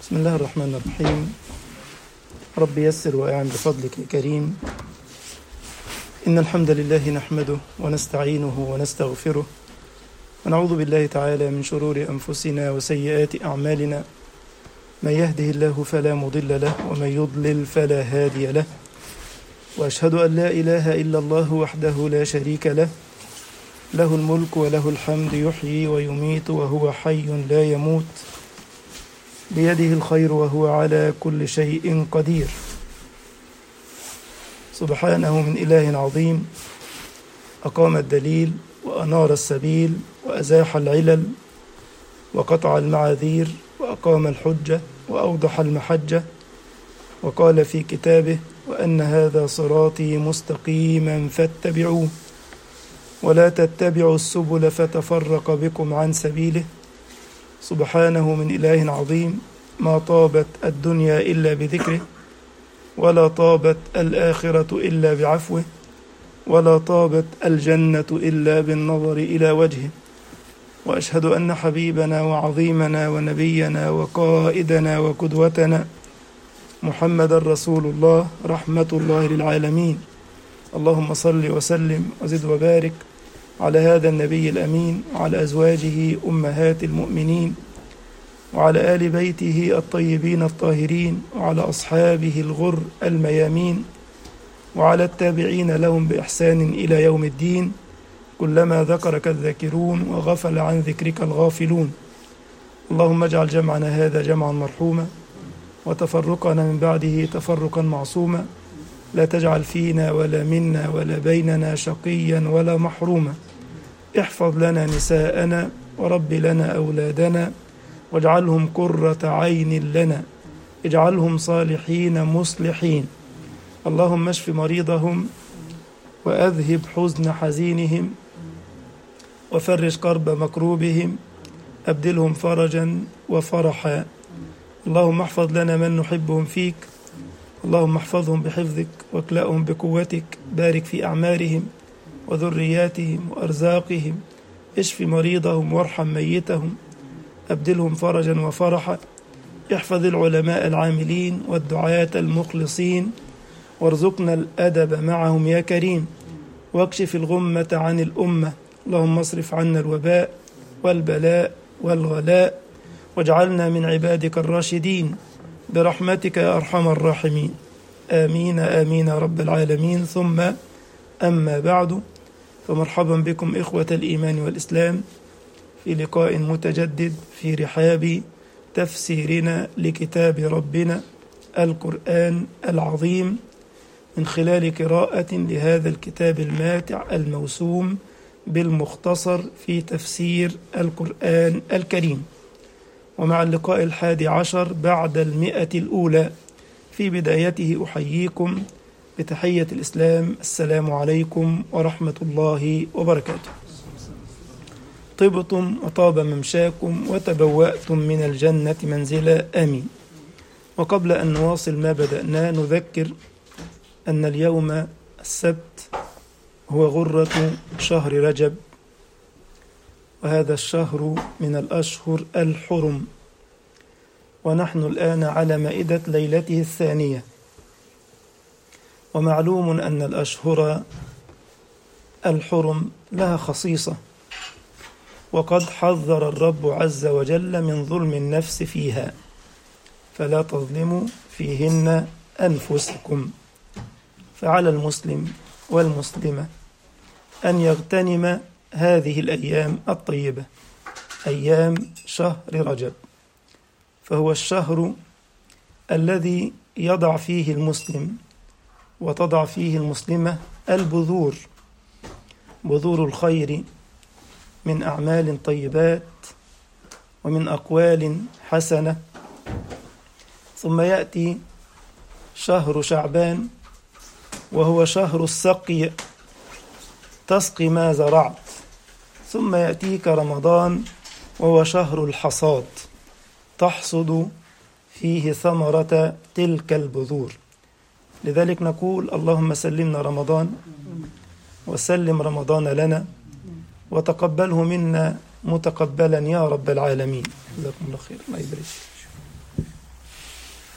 بسم الله الرحمن الرحيم. رب يسر وأعن بفضلك يا كريم. إن الحمد لله نحمده ونستعينه ونستغفره ونعوذ بالله تعالى من شرور أنفسنا وسيئات أعمالنا. من يهده الله فلا مضل له ومن يضلل فلا هادي له، وأشهد أن لا إله إلا الله وحده لا شريك له، له الملك وله الحمد، يحيي ويميت وهو حي لا يموت، بيده الخير وهو على كل شيء قدير. سبحانه من إله عظيم أقام الدليل وأنار السبيل وأزاح العلل وقطع المعاذير وأقام الحجة وأوضح المحجة، وقال في كتابه: وأن هذا صراطي مستقيما فاتبعوه ولا تتبعوا السبل فتفرق بكم عن سبيله. سبحانه من إله عظيم ما طابت الدنيا إلا بذكره، ولا طابت الآخرة إلا بعفوه، ولا طابت الجنة إلا بالنظر إلى وجهه. وأشهد أن حبيبنا وعظيمنا ونبينا وقائدنا وقدوتنا محمد رسول الله رحمة الله للعالمين. اللهم صل وسلم وزد وبارك على هذا النبي الأمين، وعلى أزواجه أمهات المؤمنين، وعلى آل بيته الطيبين الطاهرين، وعلى أصحابه الغر الميامين، وعلى التابعين لهم بإحسان إلى يوم الدين. كلما ذكرك الذاكرون وغفل عن ذكرك الغافلون. اللهم اجعل جمعنا هذا جمعا مرحوما، وتفرقنا من بعده تفرقا معصوما. لا تجعل فينا ولا منا ولا بيننا شقيا ولا محروما. احفظ لنا نساءنا ورب لنا أولادنا، واجعلهم قرة عين لنا، اجعلهم صالحين مصلحين. اللهم اشف مريضهم وأذهب حزن حزينهم وفرج كرب مكروبهم، أبدلهم فرجا وفرحا. اللهم احفظ لنا من نحبهم فيك، اللهم احفظهم بحفظك واكلأهم بقوتك، بارك في أعمارهم وذرياتهم وأرزاقهم، اشف مريضهم وارحم ميتهم، أبدلهم فرجا وفرحا. احفظ العلماء العاملين والدعاة المخلصين، وارزقنا الأدب معهم يا كريم، واكشف الغمة عن الأمة. اللهم اصرف عنا الوباء والبلاء والغلاء، واجعلنا من عبادك الراشدين برحمتك يا أرحم الراحمين. آمين آمين يا رب العالمين. ثم أما بعد، فمرحبا بكم إخوة الإيمان والإسلام في لقاء متجدد في رحاب تفسيرنا لكتاب ربنا القرآن العظيم، من خلال قراءة لهذا الكتاب الماتع الموسوم بالمختصر في تفسير القرآن الكريم. ومع اللقاء 11 بعد 100 الأولى، في بدايته أحييكم بتحية الإسلام: السلام عليكم ورحمة الله وبركاته. طبتم وطاب ممشاكم وتبوأتم من الجنة منزلا، آمين. وقبل أن نواصل ما بدأناه، نذكر أن اليوم السبت هو غرة شهر رجب، وهذا الشهر من الأشهر الحرم، ونحن الآن على مائدة ليلته الثانية. ومعلوم أن الأشهر الحرم لها خصيصة، وقد حذر الرب عز وجل من ظلم النفس فيها، فلا تظلموا فيهن أنفسكم. فعلى المسلم والمسلمة أن يغتنم هذه الأيام الطيبة، أيام شهر رجب، فهو الشهر الذي يضع فيه المسلم وتضع فيه المسلمة البذور، بذور الخير من أعمال طيبات ومن أقوال حسنة. ثم يأتي شهر شعبان، وهو شهر السقي، تسقي ما زرعت. ثم يأتيك رمضان، وهو شهر الحصاد، تحصد فيه ثمرة تلك البذور. لذلك نقول: اللهم سلمنا رمضان، وسلم رمضان لنا، وتقبله منا متقبلا يا رب العالمين. جزاكم الله خير. الله يبارك.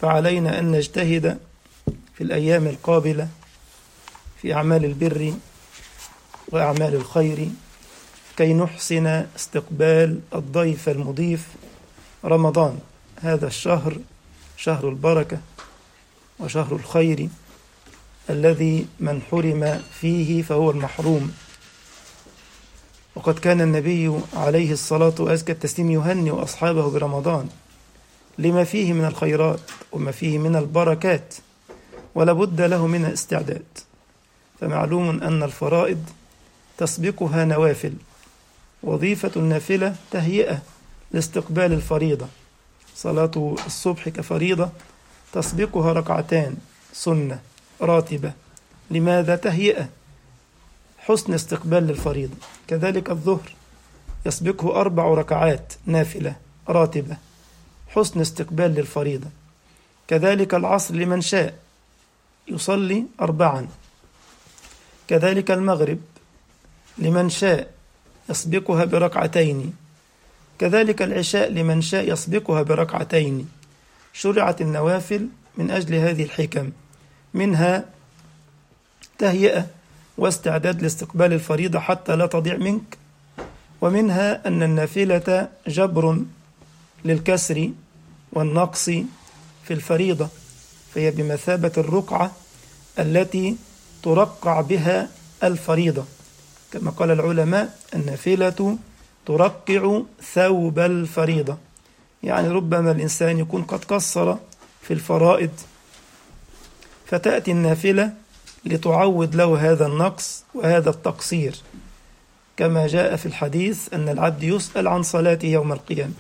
فعلينا أن نجتهد في الأيام القابلة في أعمال البر وأعمال الخير كي نحسن استقبال الضيف المضيف رمضان. هذا الشهر شهر البركة وشهر الخير الذي من حرم فيه فهو المحروم. وقد كان النبي عليه الصلاة وأزكى التسليم يهنئ أصحابه برمضان لما فيه من الخيرات وما فيه من البركات، ولا بد له من استعداد. فمعلوم أن الفرائض تسبقها نوافل. وظيفة النافلة تهيئة لاستقبال الفريضة. صلاة الصبح كفريضة تسبقها ركعتان سنة راتبة. لماذا؟ تهيئة، حسن استقبال للفريضة. كذلك الظهر يسبقه 4 ركعات نافلة راتبة، حسن استقبال للفريضة. كذلك العصر لمن شاء يصلي 4. كذلك المغرب لمن شاء يسبقها بركعتين. كذلك العشاء لمن شاء يسبقها بركعتين. شرعت النوافل من أجل هذه الحكم، منها تهيئة واستعداد لاستقبال الفريضة حتى لا تضيع منك، ومنها أن النافلة جبر للكسر والنقص في الفريضة، فهي بمثابة الرقعة التي ترقع بها الفريضة. كما قال العلماء النافلة ترقع ثوب الفريضة، يعني ربما الإنسان يكون قد قصر في الفرائض فتأتي النافلة لتعوض له هذا النقص وهذا التقصير، كما جاء في الحديث أن العبد يسأل عن صلاته يوم القيامة،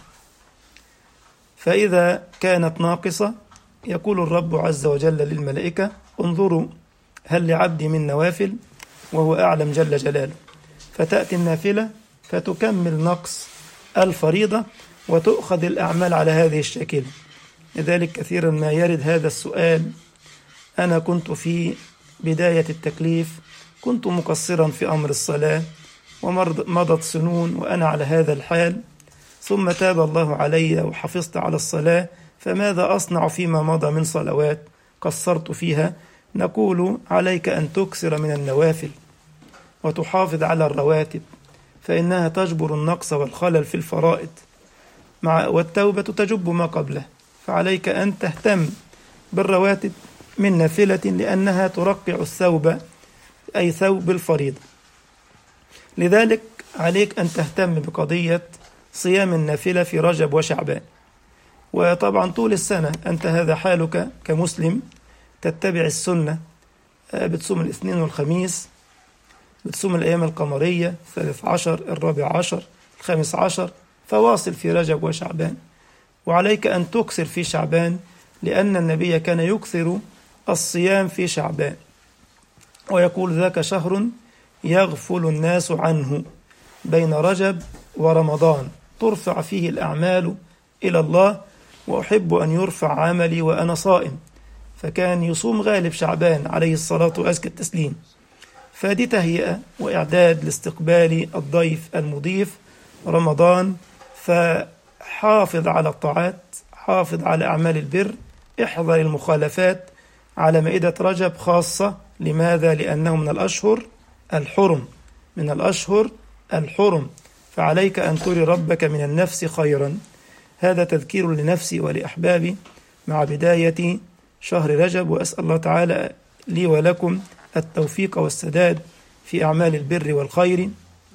فإذا كانت ناقصة يقول الرب عز وجل للملائكة انظروا هل لعبدي من نوافل، وهو أعلم جل جلاله، فتأتي النافلة فتكمل نقص الفريضة وتؤخذ الأعمال على هذه الشكل. لذلك كثيرا ما يرد هذا السؤال: أنا كنت في بداية التكليف كنت مقصرا في أمر الصلاة ومضت سنون وأنا على هذا الحال، ثم تاب الله علي وحفظت على الصلاة، فماذا أصنع فيما مضى من صلوات قصرت فيها؟ نقول عليك أن تكثر من النوافل وتحافظ على الرواتب، فإنها تجبر النقص والخلل في الفرائض، والتوبة تجب ما قبله. فعليك أن تهتم بالرواتب من نافلة لأنها ترقع الثوب، أي ثوب الفريضة. لذلك عليك أن تهتم بقضية صيام النافلة في رجب وشعبان. وطبعا طول السنة أنت هذا حالك كمسلم، تتبع السنة، بتصوم الاثنين والخميس، بتصوم الأيام القمرية 13 14 15، فواصل في رجب وشعبان. وعليك أن تكثر في شعبان، لأن النبي كان يكثر الصيام في شعبان، ويقول ذاك شهر يغفل الناس عنه بين رجب ورمضان، ترفع فيه الأعمال إلى الله، وأحب أن يرفع عملي وأنا صائم. فكان يصوم غالب شعبان عليه الصلاة وأزكى التسليم. فدي تهيئة وإعداد لاستقبال الضيف المضيف رمضان. فحافظ على الطاعات، حافظ على أعمال البر، احذر المخالفات على مائدة رجب خاصة. لماذا؟ لأنه من الأشهر الحرم، من الأشهر الحرم، فعليك أن تري ربك من النفس خيرا. هذا تذكير لنفسي ولأحبابي مع بداية شهر رجب، وأسأل الله تعالى لي ولكم التوفيق والسداد في أعمال البر والخير،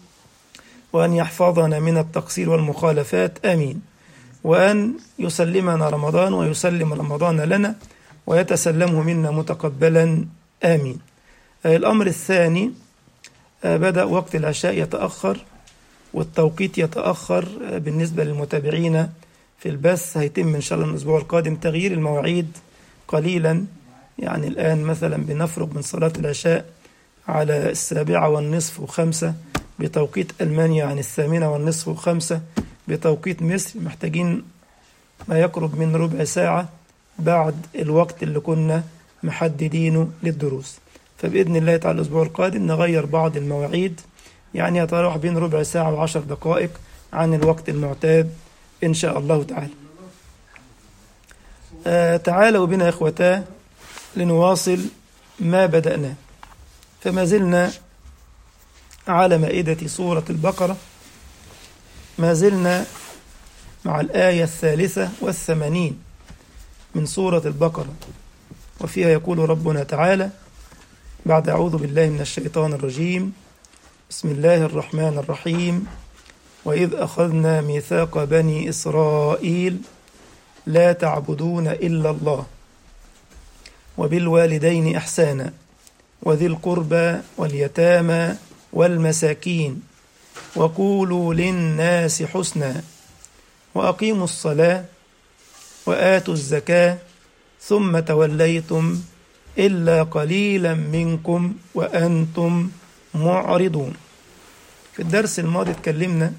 وأن يحفظنا من التقصير والمخالفات، آمين. وأن يسلمنا رمضان ويسلم رمضان لنا ويتسلمه منا متقبلا، آمين. الأمر الثاني، بدأ وقت العشاء يتأخر والتوقيت يتأخر بالنسبة للمتابعين في البث. هيتم إن شاء الله الأسبوع القادم تغيير المواعيد قليلا، يعني الآن مثلا بنفرغ من صلاة العشاء على 7:15 بتوقيت ألمانيا، عن 8:15 بتوقيت مصر، محتاجين ما يقرب من ربع ساعة بعد الوقت اللي كنا محددينه للدروس. فبإذن الله تعالى الأسبوع القادم نغير بعض المواعيد، يعني يتراوح بين ربع ساعة و10 دقائق عن الوقت المعتاد إن شاء الله تعالى. تعالوا بنا إخوتاه لنواصل ما بدأنا، فما زلنا على مائدة سورة البقرة، ما زلنا مع الآية 83 من سورة البقرة، وفيها يقول ربنا تعالى بعد أعوذ بالله من الشيطان الرجيم: بسم الله الرحمن الرحيم. وإذ أخذنا ميثاق بني إسرائيل لا تعبدون إلا الله وبالوالدين إحسانا وذي القربى واليتامى والمساكين وقولوا للناس حسنا وأقيموا الصلاة وآتوا الزكاة ثم توليتم إلا قليلا منكم وأنتم معرضون. في الدرس الماضي اتكلمنا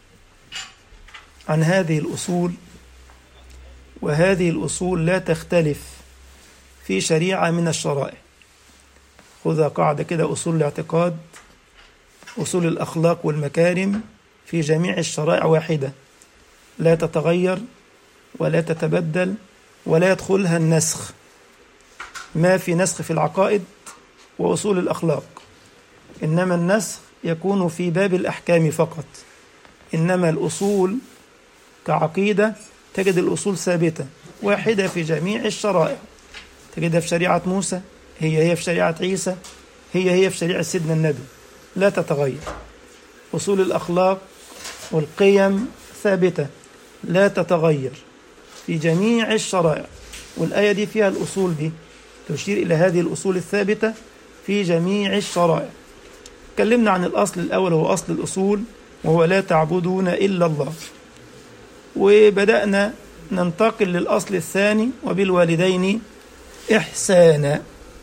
عن هذه الأصول، وهذه الأصول لا تختلف في شريعة من الشرائع. خذها قاعدة كده: أصول الاعتقاد، أصول الأخلاق والمكارم في جميع الشرائع واحدة، لا تتغير ولا تتبدل ولا يدخلها النسخ. ما في نسخ في العقائد وأصول الأخلاق، إنما النسخ يكون في باب الأحكام فقط. إنما الأصول كعقيدة تجد الأصول ثابتة واحدة في جميع الشرائع، تجدها في شريعة موسى، هي في شريعة عيسى، هي في شريعة سيدنا النبي، لا تتغير. أصول الأخلاق والقيم ثابتة لا تتغير في جميع الشرائع، والآية دي فيها الأصول دي تشير إلى هذه الأصول الثابتة في جميع الشرائع. تكلمنا عن الأصل الأول، هو أصل الأصول، وهو لا تعبدون إلا الله، وبدأنا ننتقل للأصل الثاني: وبالوالدين إحسانا.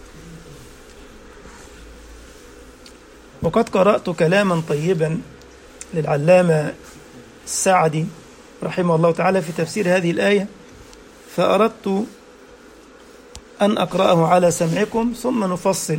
وقد قرأت كلاما طيبا للعلامة السعدي رحمه الله تعالى في تفسير هذه الآية، فأردت أن أقرأه على سمعكم ثم نفصل.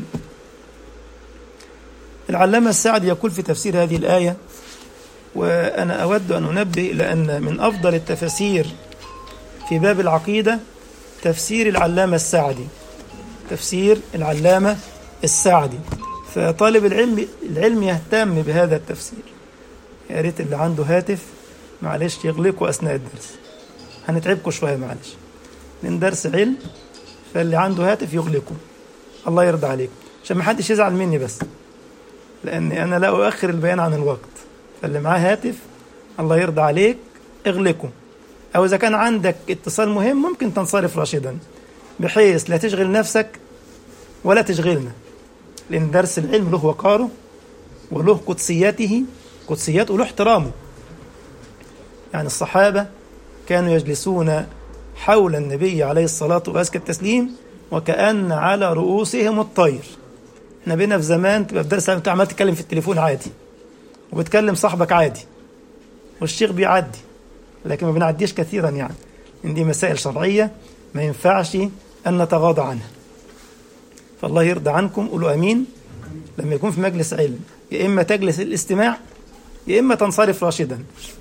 العلامة السعدي يقول في تفسير هذه الآية، وأنا أود أن أنبه إلى أن من أفضل التفاسير في باب العقيدة تفسير العلامة السعدي، تفسير العلامة السعدي. فطالب العلم يهتم بهذا التفسير. يا ريت اللي عنده هاتف معلش يغلقوا أثناء الدرس، هنتعبكم شوية معلش، لأن درس علم، فاللي عنده هاتف يغلقه، الله يرضى عليك، عشان ما حدش يزعل مني بس، لأني أنا لا أؤخر البيان عن الوقت. فاللي معاه هاتف الله يرضى عليك اغلقه، أو إذا كان عندك اتصال مهم ممكن تنصرف راشدا، بحيث لا تشغل نفسك ولا تشغلنا، لأن درس العلم له وقاره وله قدسياته وله احترامه. يعني الصحابة كانوا يجلسون حول النبي عليه الصلاة وأزكى التسليم وكأن على رؤوسهم الطير. احنا بينا في زمان تبقى في درس انت عمال تتكلم في التليفون عادي، وبتكلم صاحبك عادي، والشيخ بيعدي، لكن ما بنعديش كثيرا، يعني ان دي مسائل شرعية ما ينفعش أن نتغاضى عنها. فالله يرضى عنكم، قولوا أمين. لما يكون في مجلس علم يا إما تجلس الاستماع يا إما تنصرف راشدا،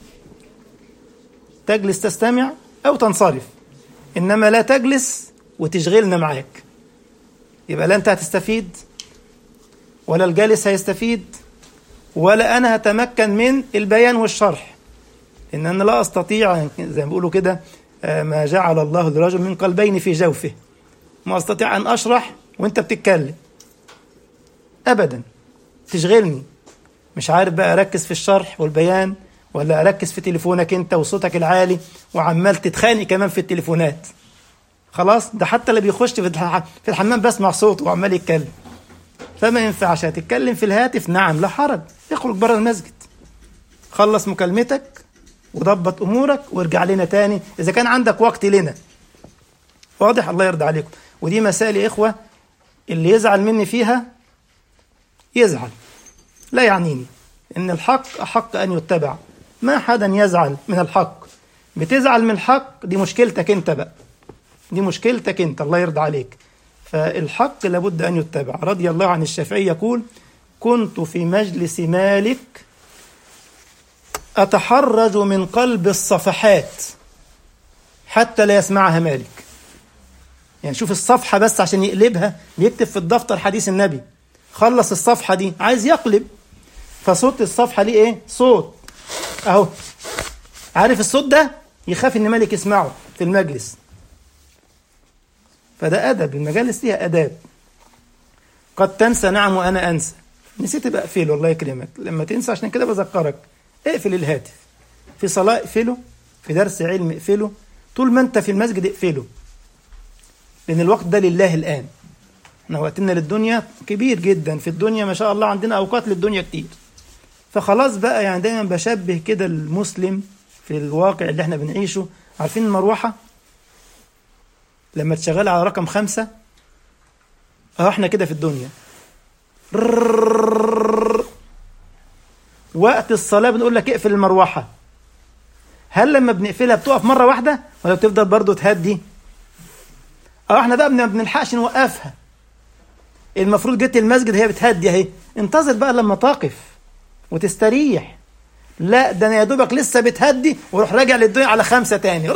تجلس تستمع أو تنصرف، إنما لا تجلس وتشغلنا معاك، يبقى لا أنت هتستفيد ولا الجالس هيستفيد ولا أنا هتمكن من البيان والشرح، إن أنا لا أستطيع زي ما بيقولوا كده ما جعل الله لرجل من قلبين في جوفه، ما أستطيع أن أشرح وأنت بتتكلم أبدا، تشغلني، مش عارف بقى أركز في الشرح والبيان ولا أركز في تليفونك أنت وصوتك العالي وعمال تتخانق كمان في التليفونات. خلاص، ده حتى اللي بيخش في الحمام بسمع صوته وعمال يتكلم، فما ينفعش. هتتكلم في الهاتف نعم لا حرج، اخرج بره المسجد، خلص مكالمتك وضبط أمورك وارجع لنا تاني إذا كان عندك وقت لنا. واضح؟ الله يرضى عليكم. ودي مسائل يا إخوة، اللي يزعل مني فيها يزعل، لا يعنيني، إن الحق أحق أن يتبع، ما حدا يزعل من الحق. بتزعل من الحق دي مشكلتك أنت بقى، دي مشكلتك أنت، الله يرضى عليك. فالحق لابد أن يتبع. رضي الله عن الشافعي يقول: كنت في مجلس مالك أتحرج من قلب الصفحات حتى لا يسمعها مالك. يعني شوف الصفحة بس عشان يقلبها بيكتب في الدفتر حديث النبي، خلص الصفحة دي عايز يقلب، فصوت الصفحة ليه ايه؟ صوت اهو، عارف الصوت ده يخاف ان ملك يسمعه في المجلس. فده أدب، المجالس فيها أداب. قد تنسى، نعم وأنا أنسى، نسيت بقى اقفله، الله يكرمك لما تنسى، عشان كده بذكرك اقفل الهاتف، في صلاة اقفله، في درس علم اقفله، طول ما انت في المسجد اقفله، لأن الوقت ده لله الآن. احنا وقتنا للدنيا كبير جدا، في الدنيا ما شاء الله عندنا أوقات للدنيا كتير، فخلاص بقى يعني دايما بشبه كده المسلم في الواقع اللي احنا بنعيشه. عارفين المروحة لما تشغل على رقم 5 احنا كده في الدنيا، وقت الصلاة بنقول لك اقفل المروحة، هل لما بنقفلها بتقف مرة واحدة ولا بتفضل برضو تهدي؟ احنا بقى ما بنلحقش نوقفها، المفروض جيت المسجد هي بتهدي اهي، انتظر بقى لما تقف وتستريح. لا ده انا يا دوبك لسه بتهدي وروح راجع للدنيا على 5 تاني.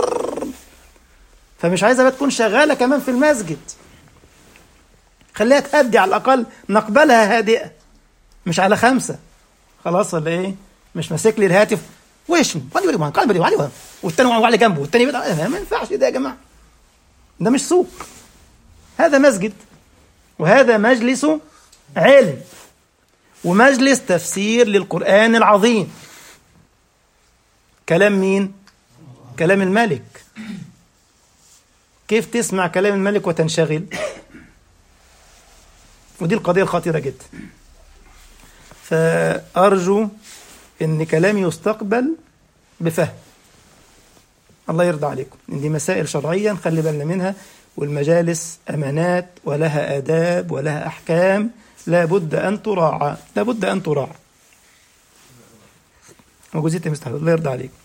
فمش عايزة بقى تكون شغالة كمان في المسجد، خليها تهدي على الأقل، نقبلها هادئة، مش على 5 خلاص ولا ايه؟ مش ماسك لي الهاتف وش والتاني وعلي جنبه والتاني ما ينفعش ده يا جماعة، ده مش سوق، هذا مسجد وهذا مجلس علم ومجلس تفسير للقرآن العظيم. كلام مين؟ كلام الملك. كيف تسمع كلام الملك وتنشغل؟ ودي القضية الخطيرة جدا. فأرجو أن كلامي يستقبل بفهم، الله يرضى عليكم، إن دي مسائل شرعية نخلي بالنا منها، والمجالس أمانات ولها آداب ولها أحكام لابد أن تراعى، لابد أن تراعى. وجزيت مستحيل، الله يرضى عليكم.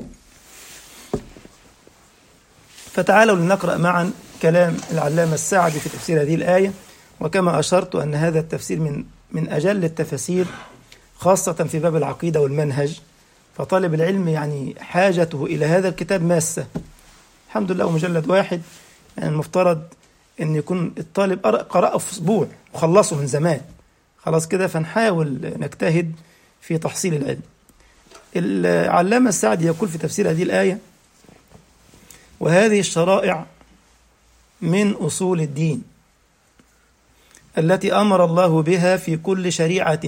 فتعالوا لنقرأ معا كلام العلامة السعدي في تفسير هذه الآية. وكما أشرت أن هذا التفسير من أجل التفاسير، خاصة في باب العقيدة والمنهج، فطالب العلم يعني حاجته إلى هذا الكتاب ماسة. الحمد لله مجلد واحد، يعني المفترض أن يكون الطالب قرأه في أسبوع وخلصه من زمان، خلاص كده. فنحاول نجتهد في تحصيل العلم. العلامة السعدي يقول في تفسير هذه الآية: وهذه الشرائع من أصول الدين التي أمر الله بها في كل شريعة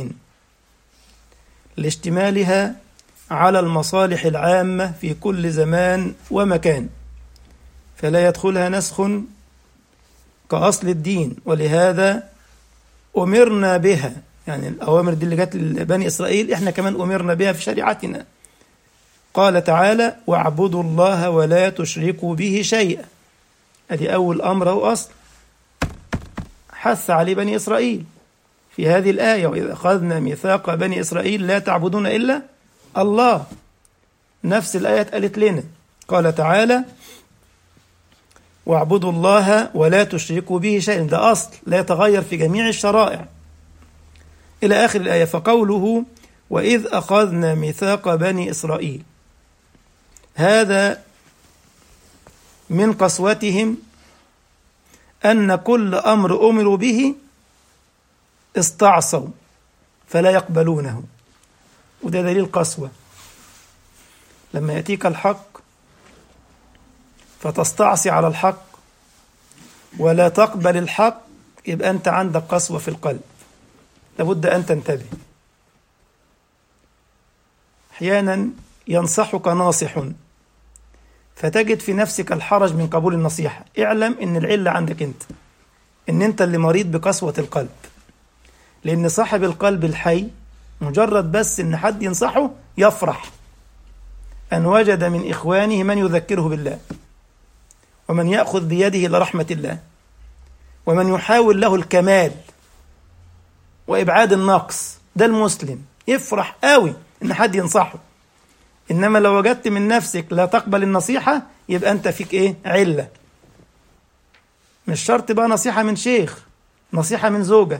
لاشتمالها على المصالح العامة في كل زمان ومكان، فلا يدخلها نسخ كأصل الدين، ولهذا أمرنا بها. يعني الأوامر دي اللي جت لبني إسرائيل إحنا كمان أمرنا بها في شريعتنا. قال تعالى: واعبدوا الله ولا تشركوا به شيئا. أدي أول أمر أو أصل حث عليه بني إسرائيل في هذه الآية: وإذا أخذنا ميثاق بني إسرائيل لا تعبدون إلا الله. نفس الآية قالت لنا، قال تعالى: واعبدوا الله ولا تشركوا به شيئا. ده أصل لا يتغير في جميع الشرائع إلى آخر الآية. فقوله وإذ أخذنا ميثاق بني إسرائيل، هذا من قسوتهم أن كل أمر أمروا به استعصوا فلا يقبلونه. وده دليل قسوة، لما يأتيك الحق فتستعصي على الحق ولا تقبل الحق، يبقى أنت عندك قسوة في القلب، لابد أن تنتبه. أحيانا ينصحك ناصح فتجد في نفسك الحرج من قبول النصيحة، اعلم إن العلة عندك أنت، إن أنت اللي مريض بقسوة القلب. لأن صاحب القلب الحي مجرد بس إن حد ينصحه يفرح أن وجد من إخوانه من يذكره بالله، ومن يأخذ بيده إلى رحمة الله، ومن يحاول له الكمال وإبعاد النقص. ده المسلم يفرح قوي إن حد ينصحه. إنما لو وجدت من نفسك لا تقبل النصيحة، يبقى أنت فيك إيه؟ علة. مش شرط بقى نصيحة من شيخ، نصيحة من زوجة،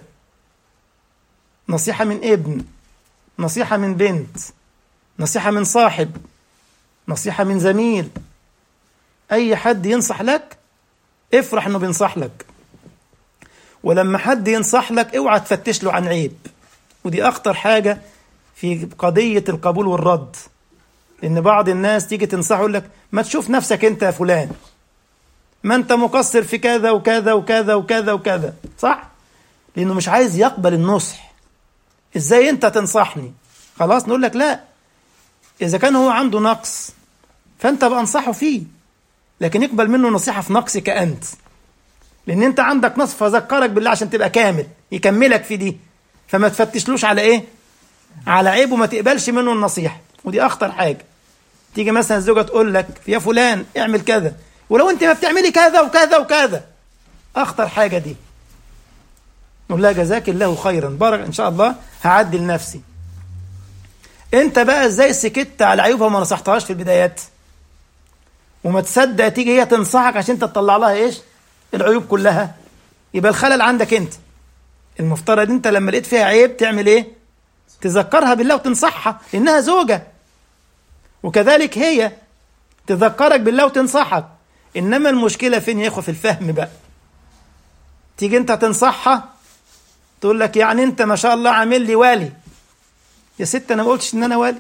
نصيحة من ابن، نصيحة من بنت، نصيحة من صاحب، نصيحة من زميل، أي حد ينصح لك افرح انه بينصح لك. ولما حد ينصح لك اوعى تفتش له عن عيب، ودي اخطر حاجة في قضية القبول والرد. لان بعض الناس تيجي تنصحه يقول لك ما تشوف نفسك انت يا فلان، ما انت مقصر في كذا وكذا وكذا وكذا وكذا، صح؟ لانه مش عايز يقبل النصح. ازاي انت تنصحني؟ خلاص نقول لك لا، اذا كان هو عنده نقص فانت بقى انصحه فيه، لكن يقبل منه نصيحة في نقصك انت، لان انت عندك نقص فذكرك بالله عشان تبقى كامل، يكملك في دي. فما تفتشلوش على ايه؟ على عيب، وما تقبلش منه النصيحة. ودي اخطر حاجة. تيجي مثلا الزوجة تقول لك يا فلان اعمل كذا، ولو انت ما بتعملي كذا وكذا وكذا، اخطر حاجة دي. نقول لها جزاك الله خيرا، بارك ان شاء الله هعدل نفسي. انت بقى ازاي سكت على عيوبها وما نصحتهاش في البدايات، وما تصدق تيجي هي تنصحك عشان انت تطلع لها ايش؟ العيوب كلها. يبقى الخلل عندك انت. المفترض انت لما لقيت فيها عيب تعمل ايه؟ تذكرها بالله وتنصحها، لانها زوجة. وكذلك هي تذكرك بالله وتنصحك. انما المشكلة فين يا اخوة؟ في الفهم بقى. تيجي انت تنصحها تقول لك يعني انت ما شاء الله عامل لي والي. يا ست انا ما قلتش ان انا والي،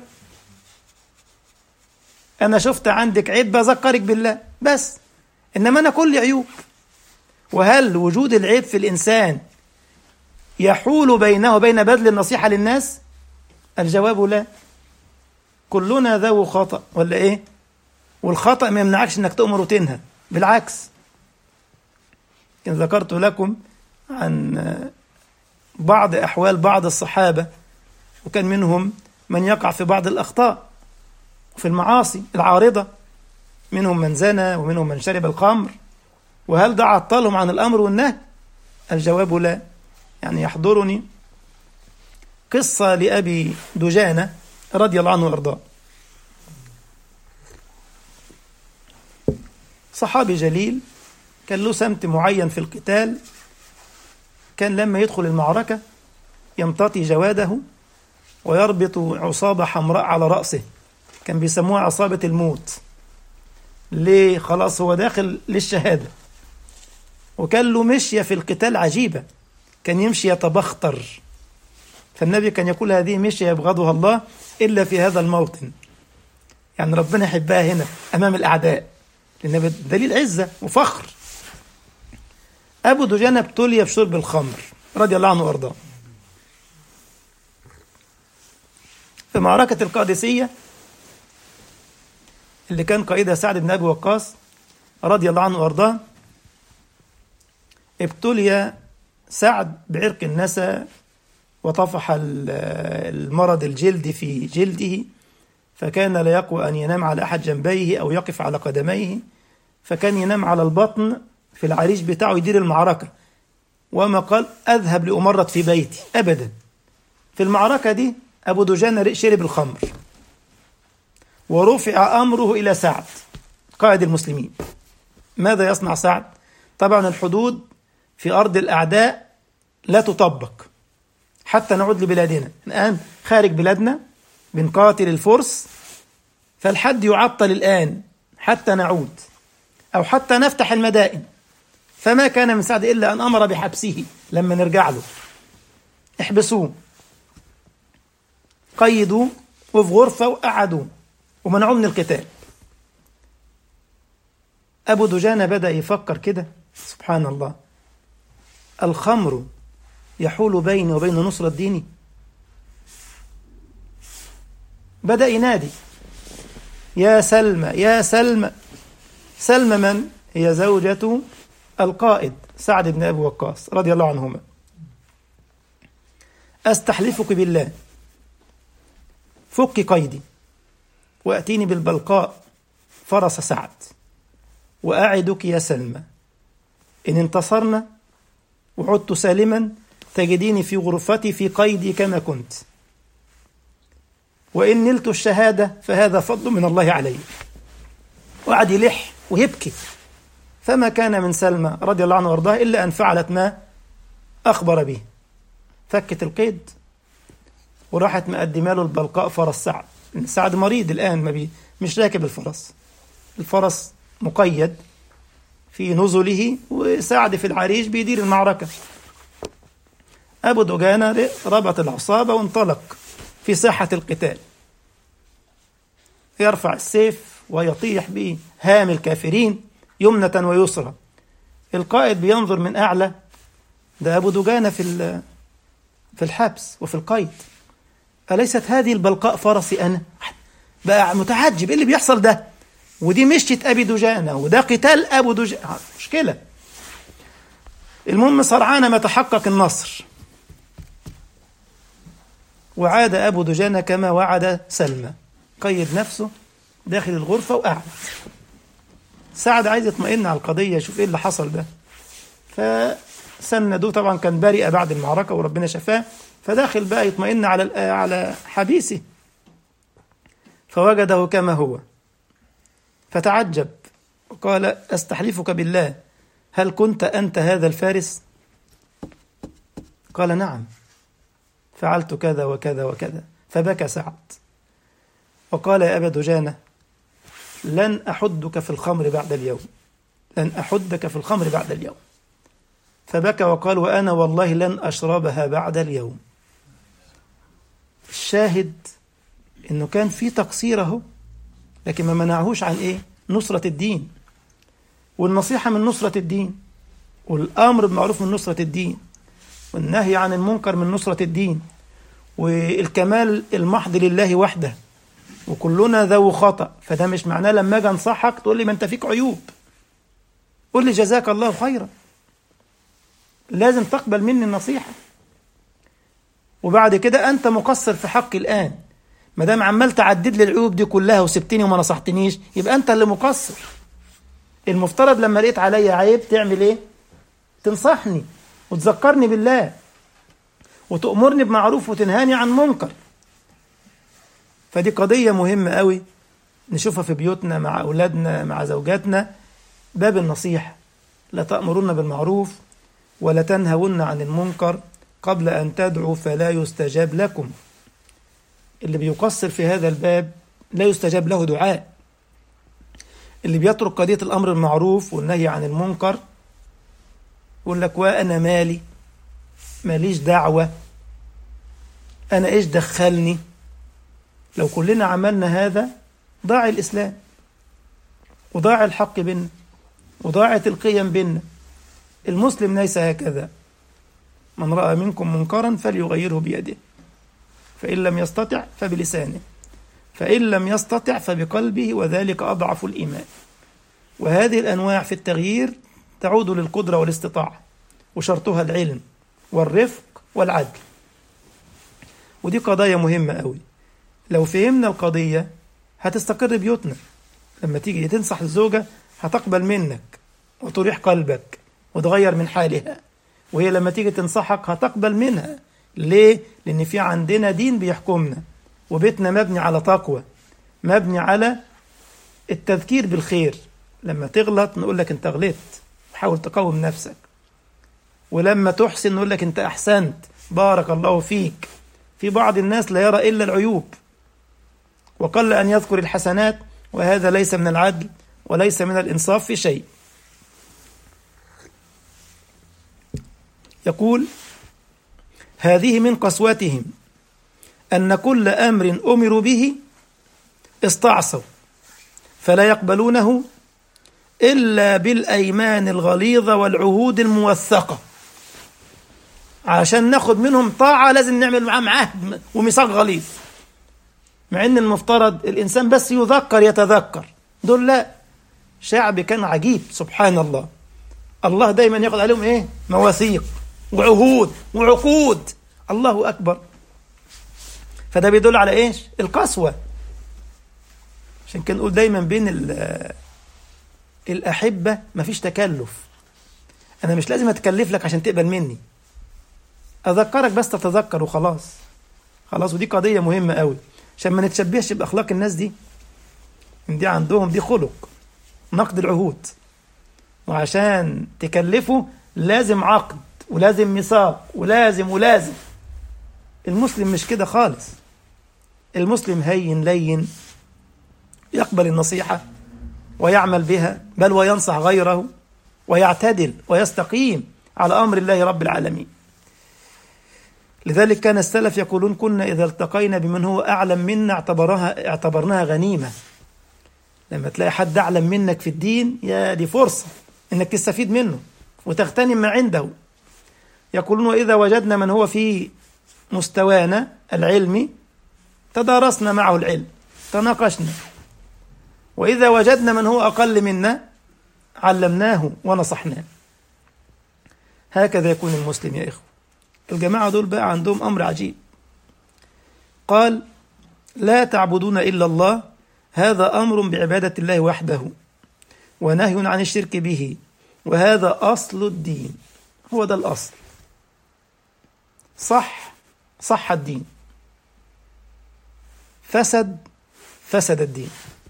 انا شفت عندك عيب بذكرك بالله بس، انما انا كل عيوب. وهل وجود العيب في الانسان يحول بينه وبين بذل النصيحة للناس؟ الجواب لا. كلنا ذو خطأ، ولا ايه؟ والخطأ ما يمنعكش انك تؤمر وتنهى، بالعكس. كنت ذكرت لكم عن بعض أحوال بعض الصحابة، وكان منهم من يقع في بعض الأخطاء وفي المعاصي العارضة، منهم من زنى ومنهم من شرب الخمر. وهل ده عطلهم عن الأمر والنهي؟ الجواب لا. يعني يحضرني قصة لأبي دجانة رضي الله عنه وأرضاه، صحابي جليل كان له سمت معين في القتال. كان لما يدخل المعركة يمتطي جواده ويربط عصابة حمراء على رأسه، كان بيسموها عصابة الموت. ليه؟ خلاص هو داخل للشهادة. وكان له مشية في القتال عجيبة، كان يمشي يتبختر. فالنبي كان يقول هذه مشية يبغضها الله إلا في هذا الموطن. يعني ربنا يحبها هنا أمام الأعداء، لأن دليل عزة وفخر. أبو دجانة ابتلي بشرب الخمر رضي الله عنه وأرضاه. في معركة القادسية اللي كان قائدها سعد بن أبي وقاص رضي الله عنه وأرضاه، ابتلي سعد بعرق النسا، وطفح المرض الجلدي في جلده، فكان لا يقوى أن ينام على أحد جنبيه أو يقف على قدميه، فكان ينام على البطن في العريش بتاعه يدير المعركة. وما قال أذهب لأمرض في بيتي أبدا. في المعركة دي أبو دجانة شرب الخمر، ورفع أمره إلى سعد قائد المسلمين. ماذا يصنع سعد؟ طبعا الحدود في أرض الأعداء لا تطبق حتى نعود لبلادنا. الآن خارج بلادنا بنقاتل الفرس، فالحد يعطل الآن حتى نعود أو حتى نفتح المدائن. فما كان من سعد إلا أن أمر بحبسه. لما نرجع له احبسوه، قيدوا وفي غرفة وقعدوا ومنعوه من القتال. أبو دجانة بدأ يفكر كده، سبحان الله، الخمر يحول بيني وبين نصرة ديني. بدأ ينادي يا سلمى يا سلمى. سلمى من؟ هي زوجة القائد سعد بن أبي وقاص رضي الله عنهما. أستحلفك بالله فك قيدي وأتيني بالبلقاء فرس سعد، وأعدك يا سلمى إن انتصرنا وعدت سالما تجديني في غرفتي في قيدي كما كنت، وإن نلت الشهادة فهذا فضل من الله علي. وقعد يلح ويبكي. فما كان من سلمى رضي الله عنه وارضاه إلا أن فعلت ما أخبر به، فكت القيد وراحت مقدمه له البلقاء فرس سعد. سعد مريض الآن، مش راكب الفرس، الفرس مقيد، في نزله، وسعد في العريش بيدير المعركة. أبو دجانة ربط العصابة وانطلق في ساحة القتال، يرفع السيف ويطيح بهام الكافرين يمنة ويسرى. القائد بينظر من أعلى، ده أبو دجانة في الحبس وفي القيد، أليست هذه البلقاء فرسي أنا؟ بقى متعجب إيه اللي بيحصل ده، ودي مشية أبي دجانة وده قتال أبو دجانة، مشكلة. المهم سرعان ما تحقق النصر، وعاد أبو دجانة كما وعد سلمى، قيد نفسه داخل الغرفة وقعد. سعد عايز يطمئن على القضية، يشوف إيه اللي حصل ده، فسندوه. طبعا كان بريء بعد المعركة وربنا شفاه، فداخل بقى يطمئن على حبيسه، فوجده كما هو، فتعجب وقال: أستحلفك بالله، هل كنت أنت هذا الفارس؟ قال: نعم، فعلت كذا وكذا وكذا. فبكى سعد وقال: يا أبا دجانة، لن أحدك في الخمر بعد اليوم، لن أحدك في الخمر بعد اليوم. فبكى وقال: وأنا والله لن أشربها بعد اليوم. الشاهد إنه كان في تقصيره، لكن ما منعهوش عن إيه؟ نصرة الدين، والنصيحة من نصرة الدين، والأمر بالمعروف من نصرة الدين، والنهي عن المنكر من نصرة الدين، والكمال المحض لله وحده، وكلنا ذو خطأ. فده مش معناه لما أجي أنصحك تقول لي ما أنت فيك عيوب، قول لي جزاك الله خيرا، لازم تقبل مني النصيحة. وبعد كده أنت مقصر في حقي الآن، ما دام عمال تعدد لي العيوب دي كلها وسبتني وما نصحتنيش، يبقى أنت اللي مقصر. المفترض لما لقيت عليا عيب تعمل إيه؟ تنصحني وتذكرني بالله وتأمرني بمعروف وتنهاني عن منكر. فدي قضية مهمة قوي نشوفها في بيوتنا مع أولادنا مع زوجاتنا، باب النصيحة: لا تأمرون بالمعروف ولا تنهون عن المنكر قبل أن تدعوا فلا يستجاب لكم. اللي بيقصر في هذا الباب لا يستجاب له دعاء. اللي بيترك قضية الأمر بالمعروف والنهي عن المنكر يقول لك: وأنا ماليش دعوة، أنا إيش دخلني. لو كلنا عملنا هذا ضاع الإسلام، وضاع الحق بينا، وضاعت القيم بينا. المسلم ليس هكذا: من رأى منكم منكرا فليغيره بيده، فإن لم يستطع فبلسانه، فإن لم يستطع فبقلبه، وذلك أضعف الإيمان. وهذه الأنواع في التغيير تعود للقدرة والاستطاعة، وشرطها العلم والرفق والعدل. ودي قضايا مهمة قوي. لو فهمنا القضية هتستقر بيوتنا. لما تيجي تنصح الزوجة هتقبل منك وتريح قلبك وتغير من حالها، وهي لما تيجي تنصحك هتقبل منها. ليه؟ لأن في عندنا دين بيحكمنا، وبيتنا مبني على تقوى، مبني على التذكير بالخير. لما تغلط نقول لك أنت غلطت، حاول تقوم نفسك. ولما تحسن نقول لك أنت أحسنت، بارك الله فيك. في بعض الناس لا يرى إلا العيوب وقل أن يذكر الحسنات، وهذا ليس من العدل وليس من الإنصاف في شيء. يقول: هذه من قسوتهم أن كل أمر أمروا به استعصوا فلا يقبلونه إلا بالأيمان الغليظة والعهود الموثقة. عشان ناخد منهم طاعة لازم نعمل معاهم عهد وميثاق غليظ، مع إن المفترض الإنسان بس يتذكر. دول لا، شعب كان عجيب سبحان الله. الله دايما ياخد عليهم إيه؟ مواثيق وعهود وعقود. الله أكبر. فده بيدل على إيش؟ القسوة. عشان كده نقول دايما بين الأحبة مفيش تكلف. أنا مش لازم أتكلف لك عشان تقبل مني، أذكرك بس تتذكر وخلاص. خلاص. ودي قضية مهمة قوي عشان ما نتشبهش بأخلاق الناس دي. دي عندهم دي خلق نقد العهود، وعشان تكلفه لازم عقد ولازم ميثاق ولازم. المسلم مش كده خالص. المسلم هين لين، يقبل النصيحة ويعمل بها، بل وينصح غيره ويعتدل ويستقيم على أمر الله رب العالمين. لذلك كان السلف يقولون كنا إذا التقينا بمن هو أعلم منا اعتبرناها غنيمة. لما تلاقي حد أعلم منك في الدين، يا دي فرصة إنك تستفيد منه وتغتنم ما عنده. يقولون وإذا وجدنا من هو في مستوانا العلمي تدارسنا معه العلم، تناقشنا، وإذا وجدنا من هو أقل منا علمناه ونصحناه. هكذا يكون المسلم يا إخوة. الجماعة دول بقى عندهم أمر عجيب. قال لا تعبدون إلا الله، هذا أمر بعبادة الله وحده ونهي عن الشرك به، وهذا أصل الدين. هو ده الأصل. صح الدين، فسد الدين.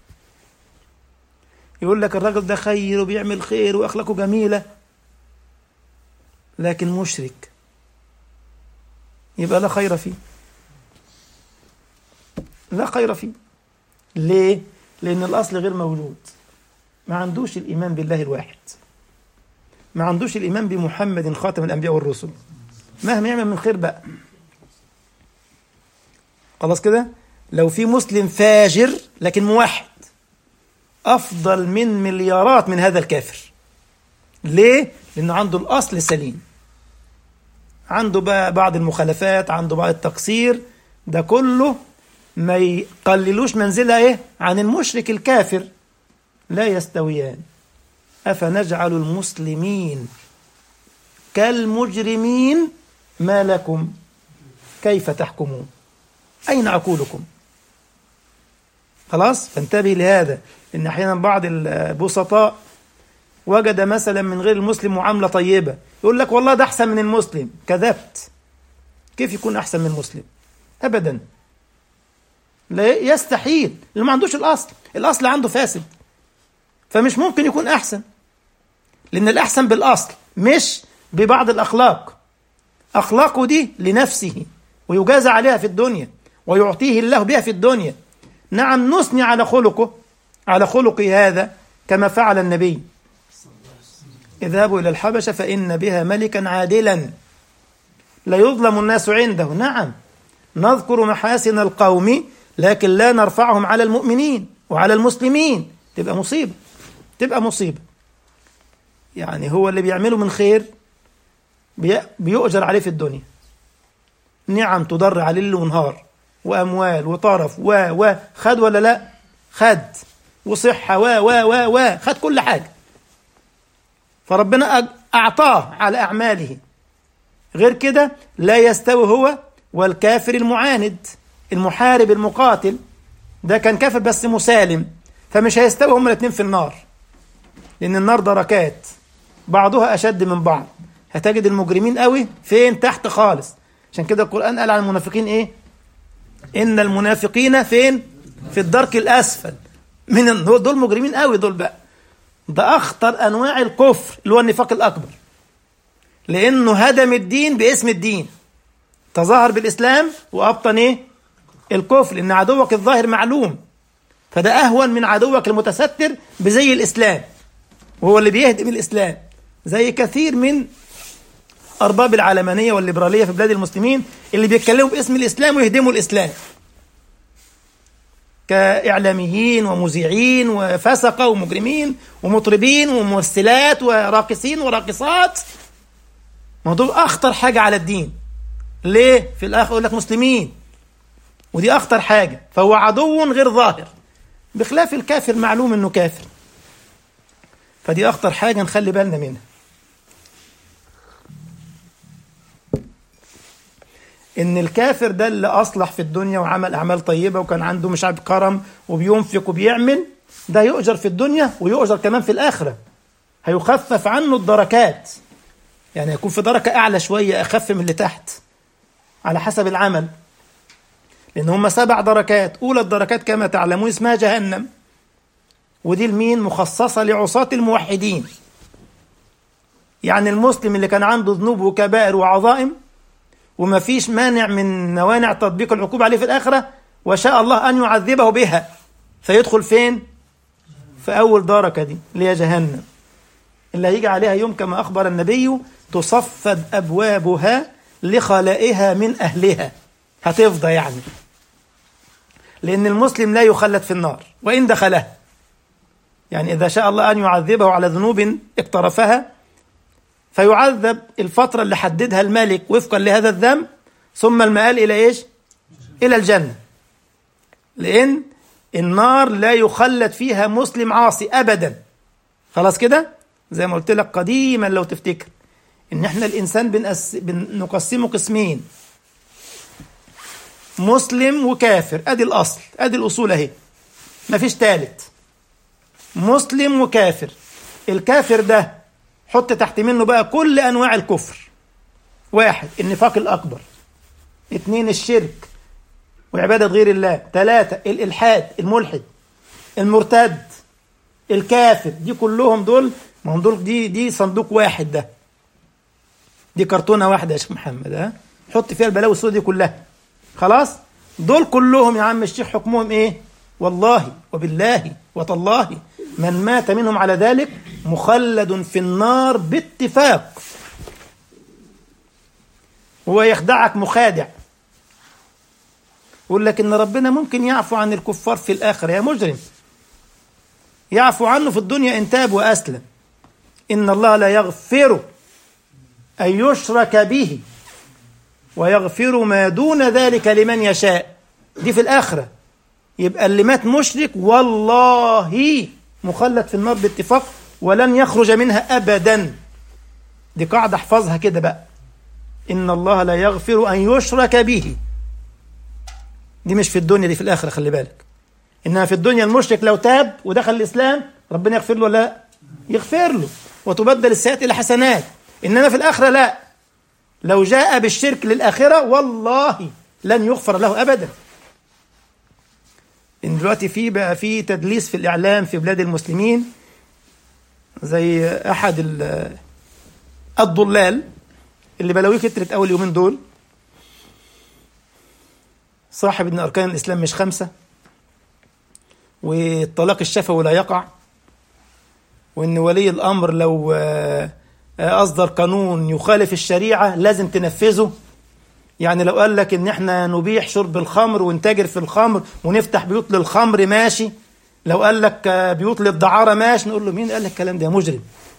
يقول لك الرجل ده خير وبيعمل خير وأخلاقه جميلة، لكن مشرك، يبقى لا خير فيه، لا خير فيه. ليه؟ لأن الأصل غير موجود. ما عندوش الإيمان بالله الواحد، ما عندوش الإيمان بمحمد خاتم الأنبياء والرسل، مهما يعمل من خير بقى. خلاص كده. لو في مسلم فاجر لكن موحد أفضل من مليارات من هذا الكافر. ليه؟ لأنه عنده الأصل سليم، عنده بقى بعض المخالفات، عنده بعض التقصير، ده كله ما يقللوش منزلة عن المشرك الكافر. لا يستويان. أفنجعل المسلمين كالمجرمين ما لكم كيف تحكمون، أين عقولكم؟ خلاص، فانتبه لهذا. إن أحيانا بعض البسطاء وجد مثلا من غير المسلم معاملة طيبة، يقول لك والله ده أحسن من المسلم. كذبت. كيف يكون أحسن من المسلم؟ أبدا، لا يستحيل، اللي ما عندوش الأصل عنده فاسد، فمش ممكن يكون أحسن. لأن الأحسن بالأصل مش ببعض الأخلاق. أخلاقه دي لنفسه ويجازى عليها في الدنيا ويعطيه الله بها في الدنيا. نعم، نثني على خلقه هذا كما فعل النبي. اذهبوا إلى الحبشة فإن بها ملكا عادلا لا يظلم الناس عنده. نعم، نذكر محاسن القوم لكن لا نرفعهم على المؤمنين وعلى المسلمين. تبقى مصيبة. يعني هو اللي بيعمله من خير بيؤجر عليه في الدنيا، نعم تضر عليه ليل ونهار، وأموال وطرف خد ولا لا؟ خد، وصحة خد كل حاجة، فربنا أعطاه على أعماله. غير كده لا يستوي هو والكافر المعاند المحارب المقاتل. ده كان كافر بس مسالم، فمش هيستوي هما الاثنين في النار، لأن النار دركات بعضها أشد من بعض. هتجد المجرمين قوي فين؟ تحت خالص. عشان كده القرآن قال عن المنافقين إن المنافقين فين؟ في الدرك الأسفل من النار. دول مجرمين قوي دول بقى. ده أخطر أنواع الكفر اللي هو النفاق الأكبر، لأنه هدم الدين باسم الدين، تظاهر بالإسلام وأبطن الكفر، لأن عدوك الظاهر معلوم، فده أهون من عدوك المتستر بزي الإسلام، وهو اللي بيهدم الإسلام. زي كثير من أرباب العلمانية والليبرالية في بلاد المسلمين اللي بيتكلموا باسم الإسلام ويهدموا الإسلام، كإعلاميين ومذيعين وفسقة ومجرمين ومطربين وممثلات وراقصين وراقصات. موضوع أخطر حاجة على الدين. ليه؟ في الآخر يقول لك مسلمين، ودي أخطر حاجة، فهو عدو غير ظاهر، بخلاف الكافر معلوم أنه كافر. فدي أخطر حاجة نخلي بالنا منها. إن الكافر ده اللي أصلح في الدنيا وعمل أعمال طيبة وكان عنده مش عارف كرم وبينفق وبيعمل، ده يؤجر في الدنيا ويؤجر كمان في الآخرة. هيخفف عنه الدركات، يعني يكون في دركة أعلى شوية، أخف من اللي تحت على حسب العمل. لأن هم 7 دركات. أولى الدركات كما تعلمون اسمها جهنم، ودي المين؟ مخصصة لعصاة الموحدين. يعني المسلم اللي كان عنده ذنوب وكبائر وعظائم وما فيش مانع من موانع تطبيق العقوبة عليه في الآخرة، وشاء الله أن يعذبه بها، فيدخل فين؟ في أول دركة دي اللي هي جهنم. اللي هيجي عليها يوم كما أخبر النبي تصفد أبوابها لخلائها من أهلها، هتفضى يعني، لأن المسلم لا يخلد في النار وإن دخلها، يعني إذا شاء الله أن يعذبه على ذنوب اقترفها فيعذب الفترة اللي حددها الملك وفقا لهذا الذنب، ثم المآل إلى إيش؟ إلى الجنة، لأن النار لا يخلد فيها مسلم عاصي أبدا. خلاص كده؟ زي ما قلت لك قديما لو تفتكر إن إحنا الإنسان بنقسمه قسمين، مسلم وكافر، أدي الأصل، أدي الأصول أهي، مفيش تالت، مسلم وكافر. الكافر ده حط تحت منه بقى كل أنواع الكفر: 1 النفاق الأكبر، 2 الشرك وعبادة غير الله، 3 الإلحاد الملحد المرتد الكافر. دي كلهم دول، ما هم دول، دي صندوق واحد، ده دي كرتونة واحدة يا شيخ محمد، ها حط فيها البلاوي السوداء دي كلها. خلاص دول كلهم يا عم الشيخ حكمهم ايه؟ والله وبالله وتالله من مات منهم على ذلك مخلد في النار باتفاق. هو يخدعك مخادع، يقول لك ان ربنا ممكن يعفو عن الكفار في الآخرة. يا مجرم، يعفو عنه في الدنيا إن تاب وأسلم. إن الله لا يغفر أن يشرك به ويغفر ما دون ذلك لمن يشاء. دي في الآخرة. يبقى اللي مات مشرك والله مخلد في النار باتفاق ولن يخرج منها أبدا. دي قاعدة احفظها كده بقى، إن الله لا يغفر أن يشرك به. دي مش في الدنيا، دي في الآخرة، خلي بالك. إنها في الدنيا المشرك لو تاب ودخل الإسلام ربنا يغفر له ولا لا؟ يغفر له وتبدل السيئات إلى حسنات. إنما في الآخرة لا، لو جاء بالشرك للآخرة والله لن يغفر له أبدا. إن دلوقتي بقى في تدليس في الإعلام في بلاد المسلمين، زي أحد الضلال اللي بلاويه كترت أول يومين دول، صاحب إن أركان الإسلام مش 5، والطلاق الشفوي لا يقع، وإن ولي الأمر لو أصدر قانون يخالف الشريعة لازم تنفذه. يعني لو قال لك إن إحنا نبيح شرب الخمر ونتاجر في الخمر ونفتح بيوت للخمر ماشي، لو قال لك بيوت للدعارة ماشي، نقول له مين قال لك الكلام ده يا مجرم؟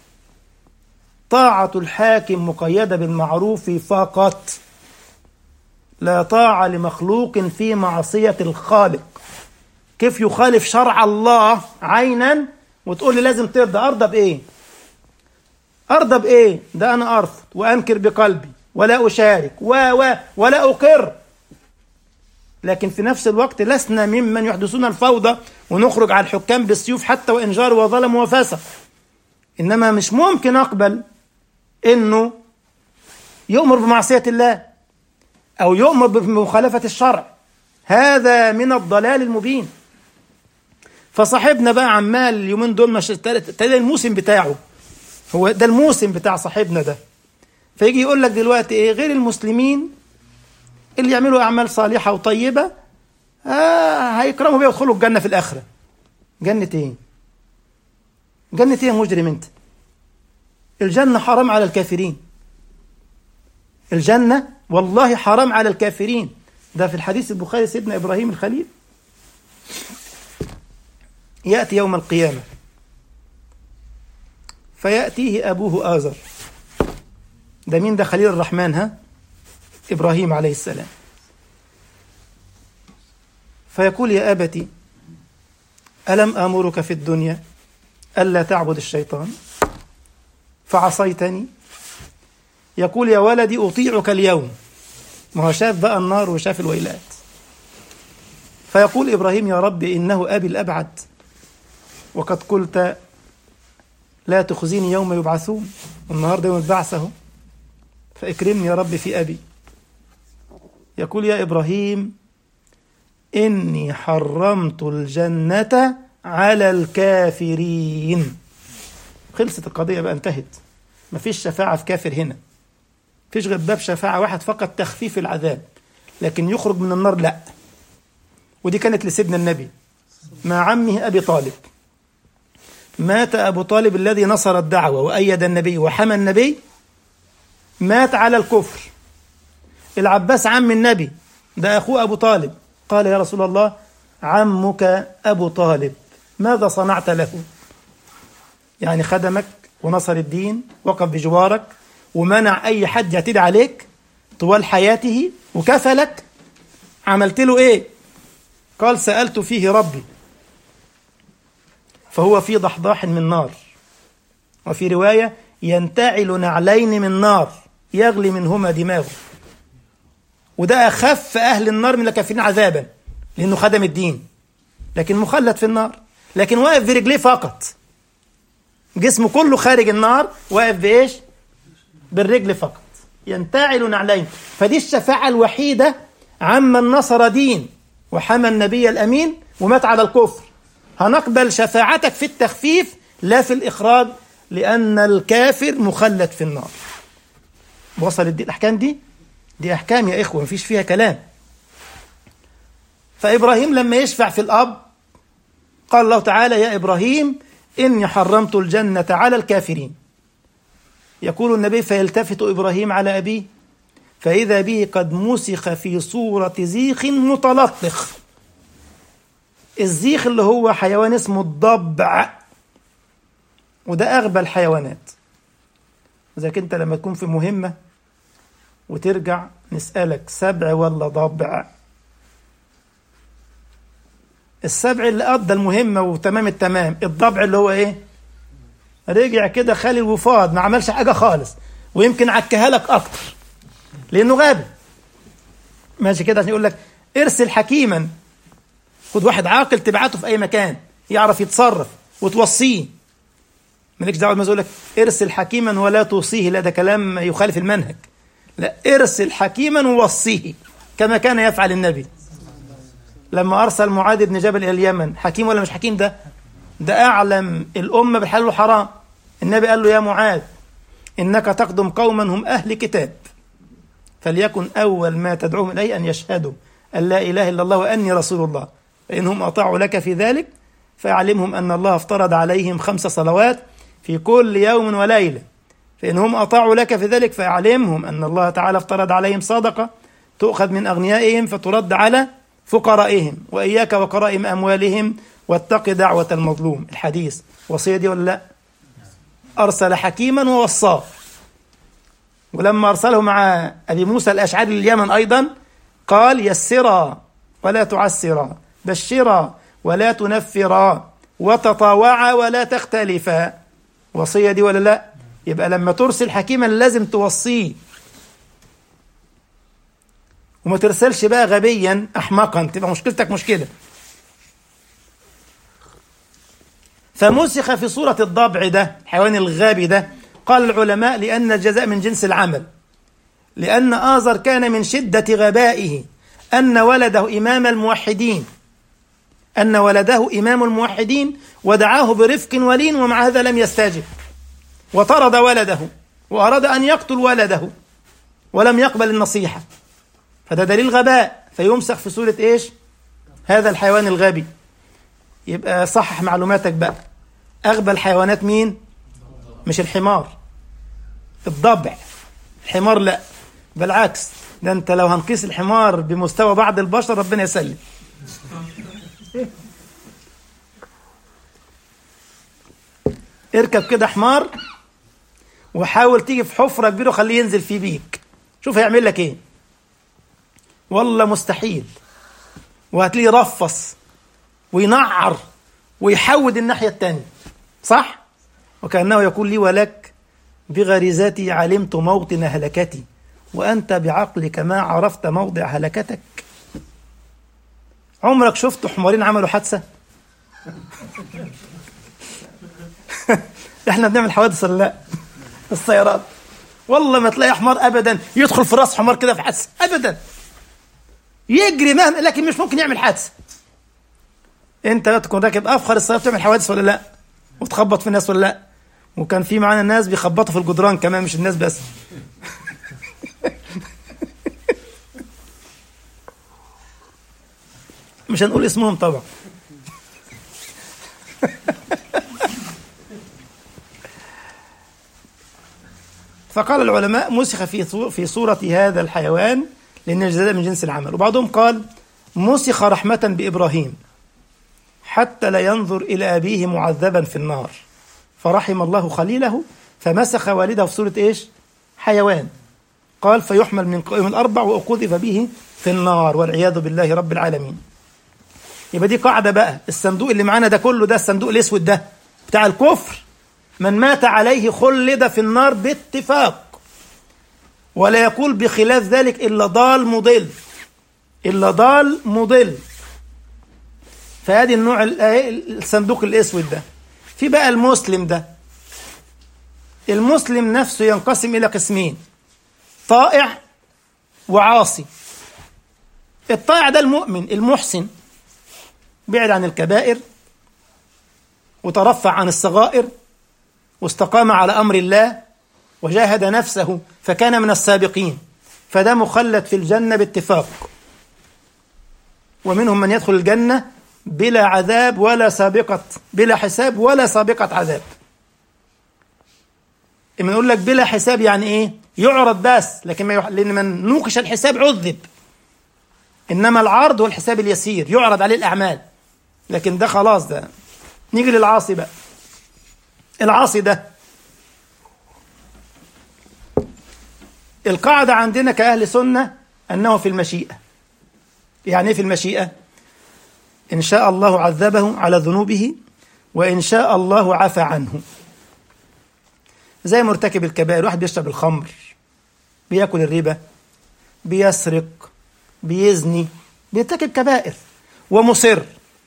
طاعة الحاكم مقيدة بالمعروف فقط، لا طاعة لمخلوق في معصية الخالق. كيف يخالف شرع الله عينا وتقول لي لازم ترضى؟ أرضى بإيه؟ أرضى بإيه؟ ده أنا أرفض وأنكر بقلبي ولا أشارك ولا أقر، لكن في نفس الوقت لسنا ممن يحدثون الفوضى ونخرج على الحكام بالسيوف حتى وإن جاروا وظلموا وفسق. إنما مش ممكن أقبل إنه يؤمر بمعصية الله أو يؤمر بمخالفة الشرع، هذا من الضلال المبين. فصاحبنا بقى عمال اليومين دول مش تلاقي الموسم بتاعه، هو ده الموسم بتاع صاحبنا ده، فيجي يقول لك دلوقتي ايه؟ غير المسلمين اللي يعملوا اعمال صالحه وطيبه هيكرموا بيها ويدخلوا الجنه في الاخره. جنه ايه؟ جنه ايه يا مجرم انت؟ الجنه حرام على الكافرين، الجنه والله حرام على الكافرين. ده في الحديث البخاري سيدنا ابراهيم الخليل يأتي يوم القيامة فيأتيه أبوه آزر. ده مين ده؟ خليل الرحمن، ها؟ إبراهيم عليه السلام. فيقول يا أبتي ألم آمرك في الدنيا ألا تعبد الشيطان فعصيتني؟ يقول يا ولدي أطيعك اليوم. ما هو شاف بقى النار وشاف الويلات. فيقول إبراهيم يا رب إنه أبي الأبعد وقد قلت لا تخزيني يوم يبعثون، النهارده يوم البعث اهو، فاكرمني يا رب في أبي. يقول يا إبراهيم إني حرمت الجنة على الكافرين. خلصت القضية بقى، انتهت. مفيش شفاعة في كافر هنا، مفيش غير باب شفاعة واحد فقط، تخفيف العذاب، لكن يخرج من النار لا. ودي كانت لسيدنا النبي مع عمه أبي طالب. مات أبو طالب الذي نصر الدعوة وأيد النبي وحمى النبي، مات على الكفر. العباس عم النبي ده أخوه أبو طالب، قال يا رسول الله عمك أبو طالب ماذا صنعت له؟ يعني خدمك ونصر الدين، وقف بجوارك ومنع أي حد يعتدي عليك طوال حياته وكفلك، عملت له إيه؟ قال سألت فيه ربي فهو في ضحضاح من نار، وفي رواية ينتعل نعلين من نار يغلي منهما دماغه، وده أخف أهل النار من الكافرين عذابا لأنه خدم الدين، لكن مخلد في النار، لكن واقف برجليه فقط، جسمه كله خارج النار، واقف بإيش؟ بالرجل فقط، ينتعل نعلين. فدي الشفاعة الوحيدة عمن نصر دين وحمى النبي الأمين ومات على الكفر. هنقبل شفاعتك في التخفيف لا في الإخراج، لأن الكافر مخلد في النار. وصلت دي الأحكام دي أحكام يا إخوة مفيش فيها كلام. فإبراهيم لما يشفع في الأب قال الله تعالى يا إبراهيم إني حرمت الجنة على الكافرين. يقول النبي فيلتفت إبراهيم على أبيه فإذا به قد مسخ في صورة زيخ متلطخ. الزيخ اللي هو حيوان اسمه الضبع، وده أغبى الحيوانات. إذا كنت لما تكون في مهمة وترجع نسألك سبع ولا ضبع؟ السبع اللي قضى المهمة وتمام التمام، الضبع اللي هو إيه؟ رجع كده خالي الوفاض، ما عملش حاجة خالص، ويمكن عكها لك أكتر لأنه غبي. ماشي كده عشان يقول لك ارسل حكيما، خد واحد عاقل تبعته في أي مكان يعرف يتصرف وتوصيه. مالكش دعوة ما يقول لك ارسل حكيما ولا توصيه، لا ده كلام يخالف المنهج. لا، ارسل حكيما ووصيه كما كان يفعل النبي لما أرسل معاذ بن جبل إلى اليمن. حكيم ولا مش حكيم؟ ده أعلم الأمة بالحلال والحرام. النبي قال له يا معاذ إنك تقدم قوما هم أهل كتاب، فليكن أول ما تدعوهم إليه أن يشهدوا أن لا إله إلا الله وأني رسول الله، فإنهم أطاعوا لك في ذلك فأعلمهم أن الله افترض عليهم 5 صلوات في كل يوم وليلة، فإنهم أطاعوا لك في ذلك فأعلمهم أن الله تعالى افترض عليهم صدقة تؤخذ من أغنيائهم فترد على فقرائهم، وإياك وكرائم أموالهم واتق دعوة المظلوم. الحديث وصية دي ولا لا؟ أرسل حكيما ووصاه. ولما أرسله مع أبي موسى الأشعري لليمن أيضا قال يسرا ولا تعسرا، بشرا ولا تنفرا، وتطاوعا ولا تختلفا. وصية دي ولا لا؟ يبقى لما ترسل حكيما لازم توصيه، وما ترسلش بقى غبيا أحمقا، تبقى مشكلتك مشكلة. فمسخ في صورة الضبع ده، الحيوان الغابي ده. قال العلماء لأن الجزاء من جنس العمل، لأن آزر كان من شدة غبائه أن ولده إمام الموحدين ودعاه برفق ولين، ومع هذا لم يستجب وطرد ولده وأراد أن يقتل ولده ولم يقبل النصيحة، فده دليل غباء، فيمسخ في صورة إيش؟ هذا الحيوان الغبي. يبقى صحح معلوماتك بقى، أغبى الحيوانات مين؟ مش الحمار، الضبع. الحمار لا، بالعكس، ده أنت لو هنقيس الحمار بمستوى بعض البشر ربنا يسلم. اركب كده حمار وحاول تيجي في حفرة كبيرة وخليه ينزل فيه بيك، شوف هيعمل لك ايه. والله مستحيل، وهتلاقيه يرفص وينعر ويحود الناحية التانية، صح؟ وكأنه يقول لي ولك بغريزتي علمت موطن هلكتي وأنت بعقلك ما عرفت موضع هلكتك. عمرك شفت حمارين عملوا حادثة؟ احنا بنعمل حوادث ولا لا؟ السيارات والله ما تلاقي حمار ابدا يدخل في راس حمار كده في حادثه ابدا، يجري مهما، لكن مش ممكن يعمل حادثه. انت لا تكون راكب افخر السيارات تعمل حوادث ولا لا؟ وتخبط في الناس ولا لا؟ وكان في معانا ناس بيخبطوا في الجدران كمان، مش الناس بس. مش هنقول اسمهم طبعا. فقال العلماء مسخ في صورة هذا الحيوان لأن الجزاء من جنس العمل. وبعضهم قال مسخ رحمة بإبراهيم حتى لا ينظر إلى أبيه معذبا في النار، فرحم الله خليله فمسخ والده في صورة إيش؟ حيوان. قال فيحمل من قائم الأربع وأقذف به في النار والعياذ بالله رب العالمين. يبقى دي قاعدة بقى. الصندوق اللي معانا ده كله، ده الصندوق الأسود ده بتاع الكفر، من مات عليه خلد في النار باتفاق، ولا يقول بخلاف ذلك إلا ضال مضل، إلا ضال مضل. فهذه النوع الصندوق الأسود ده. في بقى المسلم ده، المسلم نفسه ينقسم إلى قسمين: طائع وعاصي. الطائع ده المؤمن المحسن، بعد عن الكبائر وترفع عن الصغائر واستقام على أمر الله وجاهد نفسه فكان من السابقين، فده مخلد في الجنة باتفاق. ومنهم من يدخل الجنة بلا عذاب ولا سابقة، بلا حساب ولا سابقة عذاب. إما نقول لك بلا حساب يعني إيه؟ يعرض بس، لكن لأن من نوقش الحساب عذب. إنما العرض هو الحساب اليسير، يعرض عليه الأعمال، لكن ده خلاص. ده نيجي للعاصي بقى. العاصي ده القاعدة عندنا كأهل سنة أنه في المشيئة. يعني إيه في المشيئة؟ إن شاء الله عذبه على ذنوبه وإن شاء الله عفى عنه. زي مرتكب الكبائر، واحد بيشرب الخمر، بيأكل الربا، بيسرق، بيزني، بيرتكب كبائر ومصر.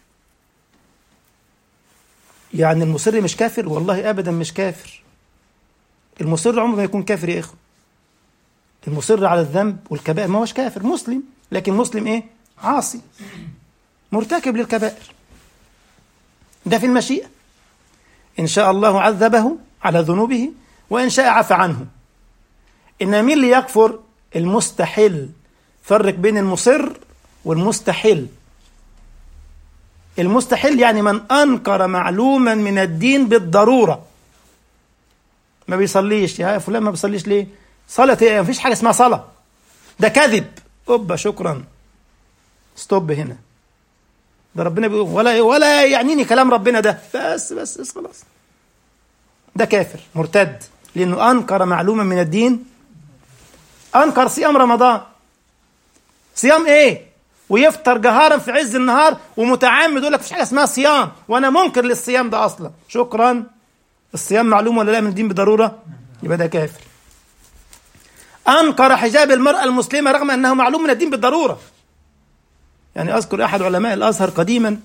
يعني المصر مش كافر؟ والله أبدا مش كافر. المصر عمره ما يكون كافر يا إخوة. المصر على الذنب والكبائر ما هوش كافر، مسلم، لكن مسلم إيه؟ عاصي مرتكب للكبائر. ده في المشيئة. إن شاء الله عذبه على ذنوبه وإن شاء عفى عنه. إن مين اللي يكفر؟ المستحل. فرق بين المصر والمستحل. المستحل يعني من أنكر معلوما من الدين بالضرورة. ما بيصليش، يا فلان ما بيصليش ليه؟ صلاة ايه؟ مفيش حاجة اسمها صلاة، ده كذب. أوبا شكرا، ستوب هنا. ده ربنا بيقول ولا يعنيني كلام ربنا ده، بس خلاص. ده كافر مرتد لأنه أنكر معلوما من الدين. أنكر صيام رمضان. صيام ايه؟ ويفطر جهارا في عز النهار ومتعمد يقول لك مفيش حاجة اسمها صيام، وأنا منكر للصيام ده أصلا. شكرا. الصيام معلوم ولا لا من الدين بضرورة؟ يبقى ده كافر. أنكر حجاب المرأة المسلمة رغم أنه معلوم من الدين بالضرورة. يعني أذكر أحد علماء الأزهر قديما،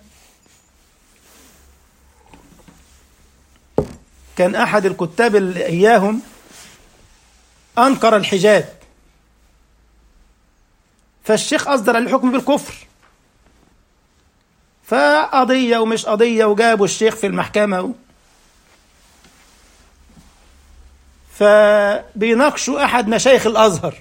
كان أحد الكتاب اللي إياهم أنكر الحجاب، فالشيخ أصدر الحكم بالكفر، فقضية ومش قضية وجابوا الشيخ في المحكمة، فبيناقشوا أحد مشايخ الأزهر.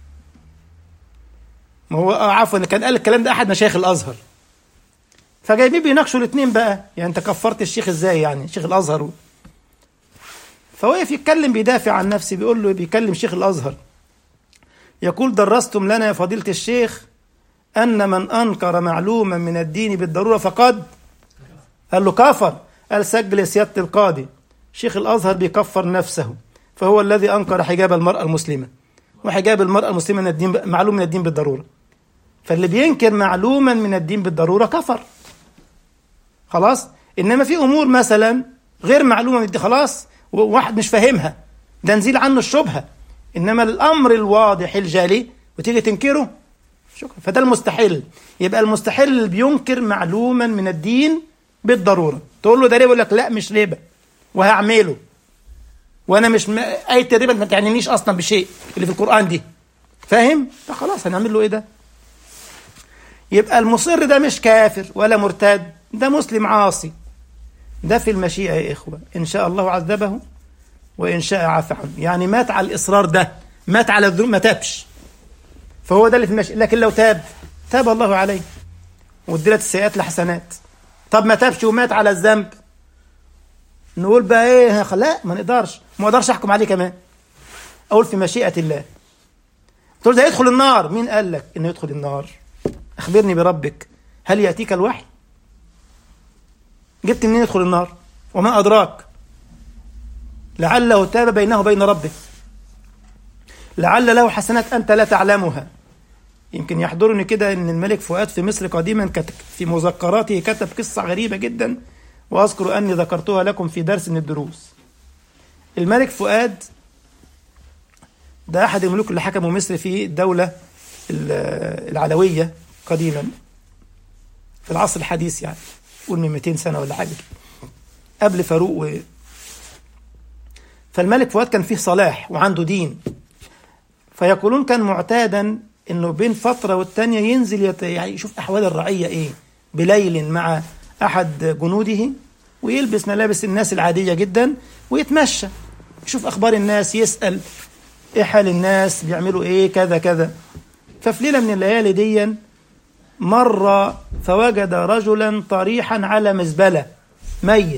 ما هو عفوا كان قال الكلام ده أحد مشايخ الأزهر، فجايبين بيناقشوا الاثنين بقى. يعني أنت كفرت الشيخ إزاي؟ يعني شيخ الأزهر. فوقف يتكلم بيدافع عن نفسه، بيقول له، بيكلم شيخ الأزهر، يقول درستم لنا يا فضيلة الشيخ أن من أنكر معلوما من الدين بالضرورة فقد، قال له كفر. قال سجل سيادة القاضي، شيخ الأزهر بيكفر نفسه، فهو الذي أنكر حجاب المرأة المسلمة، وحجاب المرأة المسلمة من الدين معلوم من الدين بالضرورة. فاللي بينكر معلوما من الدين بالضرورة كفر خلاص. إنما في أمور مثلا غير معلومة من الدين، خلاص واحد مش فاهمها، ده نزيل عنه الشبهة. إنما الأمر الواضح الجالي وتيجي تنكره، شكرا. فده المستحيل. يبقى المستحيل اللي بينكر معلوما من الدين بالضرورة. تقول له ده ربا، يقول لك لا مش ربا وهعمله، وانا مش آية الربا ما تعنينيش اصلا بشيء اللي في القرآن دي، فاهم؟ فخلاص هنعمل له ايه ده؟ يبقى المصر ده مش كافر ولا مرتد، ده مسلم عاصي. ده في المشيئة يا إخوة. إن شاء الله عذبه وإن شاء عفى عنه. يعني مات على الإصرار ده، مات على الذنوب، ما تابش، فهو ده اللي في المشيئة. لكن لو تاب الله عليه وادلت السيئات لحسنات. طب ما تابش ومات على الذنب، نقول بقى ايه؟ لا ما نقدرش، ما اقدرش احكم عليه كمان. أقول في مشيئة الله. تقول ده يدخل النار، مين قال لك إنه يدخل النار؟ أخبرني بربك، هل يأتيك الوحي؟ جبت منين يدخل النار؟ وما أدراك؟ لعله تاب بينه وبين ربه، لعل له حسنات أنت لا تعلمها. يمكن يحضرني كده أن الملك فؤاد في مصر قديما في مذكراته كتب قصة غريبة جدا، وأذكر أني ذكرتها لكم في درس من الدروس. الملك فؤاد ده أحد الملوك اللي حكموا مصر في الدولة العلوية قديما في العصر الحديث، يعني قول من 200 سنة ولا حاجة قبل فاروق فالملك فؤاد كان فيه صلاح وعنده دين، فيقولون كان معتادا انه بين فترة والتانية ينزل يعني يشوف احوال الرعية ايه بليل مع احد جنوده، ويلبس ملابس الناس العادية جدا ويتمشى يشوف اخبار الناس، يسأل ايه حال الناس، بيعملوا ايه، كذا كذا. ففي ليلة من الليالي دي مر فوجد رجلا طريحا على مزبلة ميت.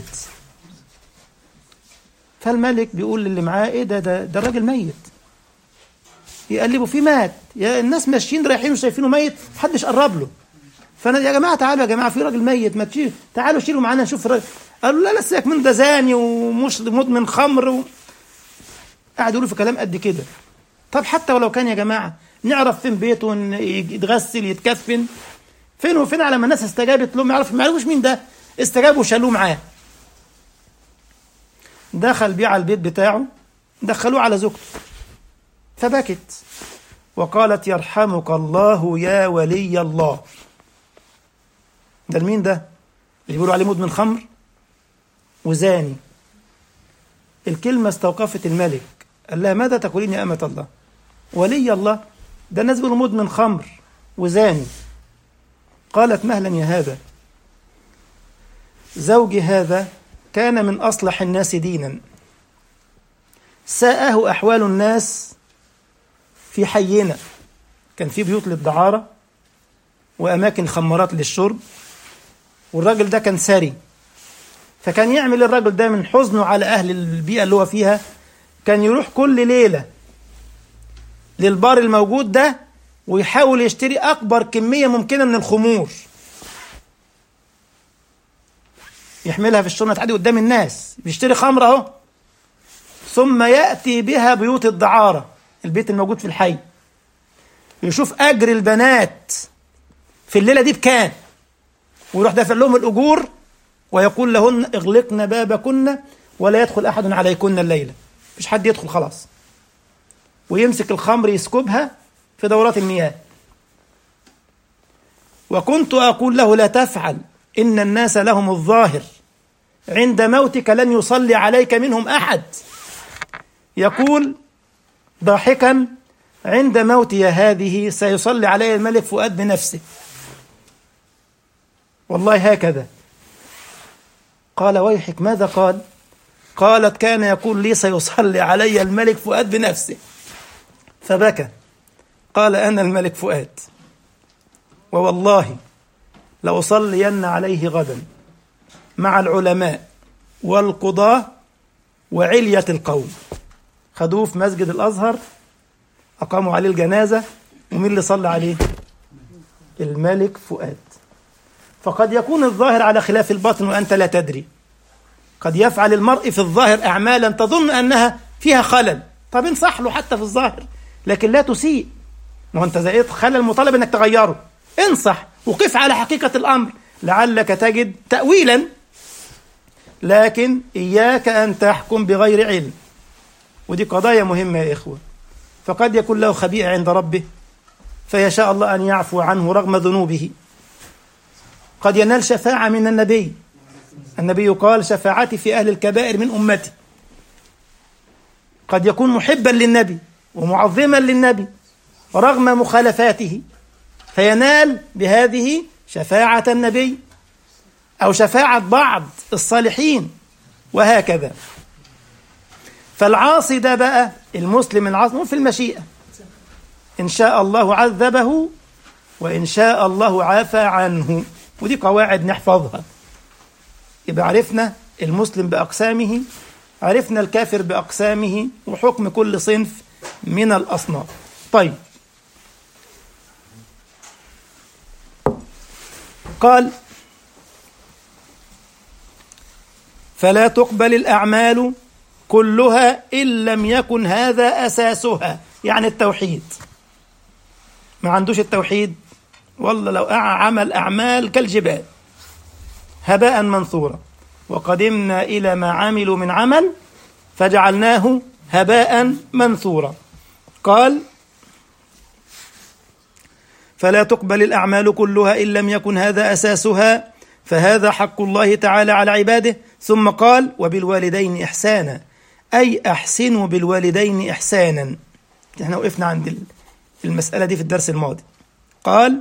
فالملك بيقول للي معاه ايه ده الراجل ميت. يقلبوا فيه، مات، يا الناس ماشيين رايحين وشايفينه ميت، محدش قرب له. فانا يا جماعه تعالوا يا جماعه في راجل ميت، ما تشيل، تعالوا شيلوا معانا نشوف الراجل. قالوا لا سيبك من ده، زاني ومش مدمن خمر قعدوا يقولوا في كلام قد كده. طب حتى ولو كان يا جماعه نعرف فين بيته، يتغسل يتكفن، فين وفين على ما الناس استجابت له، ما يعرفوش مين ده، استجابوا وشالوه معاه. دخل بيه على البيت بتاعه، دخلوه على زوجته فبكت وقالت يرحمك الله يا ولي الله. ده المين ده؟ اللي بيقولوا عليه مدمن خمر وزاني. الكلمة استوقفت الملك، قال لها ماذا تقولين يا أمة الله؟ ولي الله؟ ده الناس بيقولوا مدمن خمر وزاني. قالت مهلا يا هذا، زوجي هذا كان من أصلح الناس دينا، ساءه أحوال الناس في حينا، كان في بيوت للدعارة وأماكن خمارات للشرب، والراجل ده كان ساري، فكان يعمل الراجل ده من حزنه على أهل البيئة اللي هو فيها، كان يروح كل ليلة للبار الموجود ده ويحاول يشتري أكبر كمية ممكنة من الخمور، يحملها في الشنطة عادي قدام الناس، بيشتري خمر اهو، ثم يأتي بها بيوت الدعارة، البيت الموجود في الحي، يشوف أجر البنات في الليلة دي بكام، ويروح دافع لهم الأجور ويقول لهن اغلقن بابكن ولا يدخل أحد عليكن الليلة، مفيش حد يدخل خلاص، ويمسك الخمر يسكبها في دورات المياه. وكنت أقول له لا تفعل، إن الناس لهم الظاهر، عند موتك لن يصلي عليك منهم أحد. يقول ضاحكا عند موتي هذه سيصلي علي الملك فؤاد بنفسه، والله هكذا. قال ويحك ماذا قال؟ قالت كان يقول لي سيصلي علي الملك فؤاد بنفسه. فبكى، قال أنا الملك فؤاد، ووالله لأصلين عليه غدا مع العلماء والقضاة وعلية القوم. خدوه في مسجد الأزهر، أقاموا عليه الجنازة، ومين اللي صلى عليه؟ الملك فؤاد. فقد يكون الظاهر على خلاف الباطن وأنت لا تدري، قد يفعل المرء في الظاهر أعمالا تظن أنها فيها خلل، طب انصح له حتى في الظاهر لكن لا تسيء، ما هو أنت زائد خلل مطالب أنك تغيره، انصح وقف على حقيقة الأمر لعلك تجد تأويلا، لكن إياك أن تحكم بغير علم، ودي قضايا مهمة يا إخوة. فقد يكون له خبيئة عند ربه فيشاء الله أن يعفو عنه رغم ذنوبه، قد ينال شفاعة من النبي، النبي قال شفاعتي في أهل الكبائر من أمتي، قد يكون محبا للنبي ومعظما للنبي رغم مخالفاته فينال بهذه شفاعة النبي أو شفاعة بعض الصالحين وهكذا. فالعاصي ده بقى المسلم العاصي في المشيئة، إن شاء الله عذبه وإن شاء الله عافى عنه، ودي قواعد نحفظها. يبقى عرفنا المسلم بأقسامه، عرفنا الكافر بأقسامه، وحكم كل صنف من الأصنام. طيب، قال فلا تقبل الأعمال كلها إن لم يكن هذا أساسها، يعني التوحيد. ما عندوش التوحيد، والله لو عمل أعمال كالجبال هباء منثورا، وقدمنا إلى ما عملوا من عمل فجعلناه هباء منثورا. قال فلا تقبل الأعمال كلها إن لم يكن هذا أساسها، فهذا حق الله تعالى على عباده. ثم قال وبالوالدين إحسانا، أي أحسنوا بالوالدين إحسانا. احنا وقفنا عند المسألة دي في الدرس الماضي. قال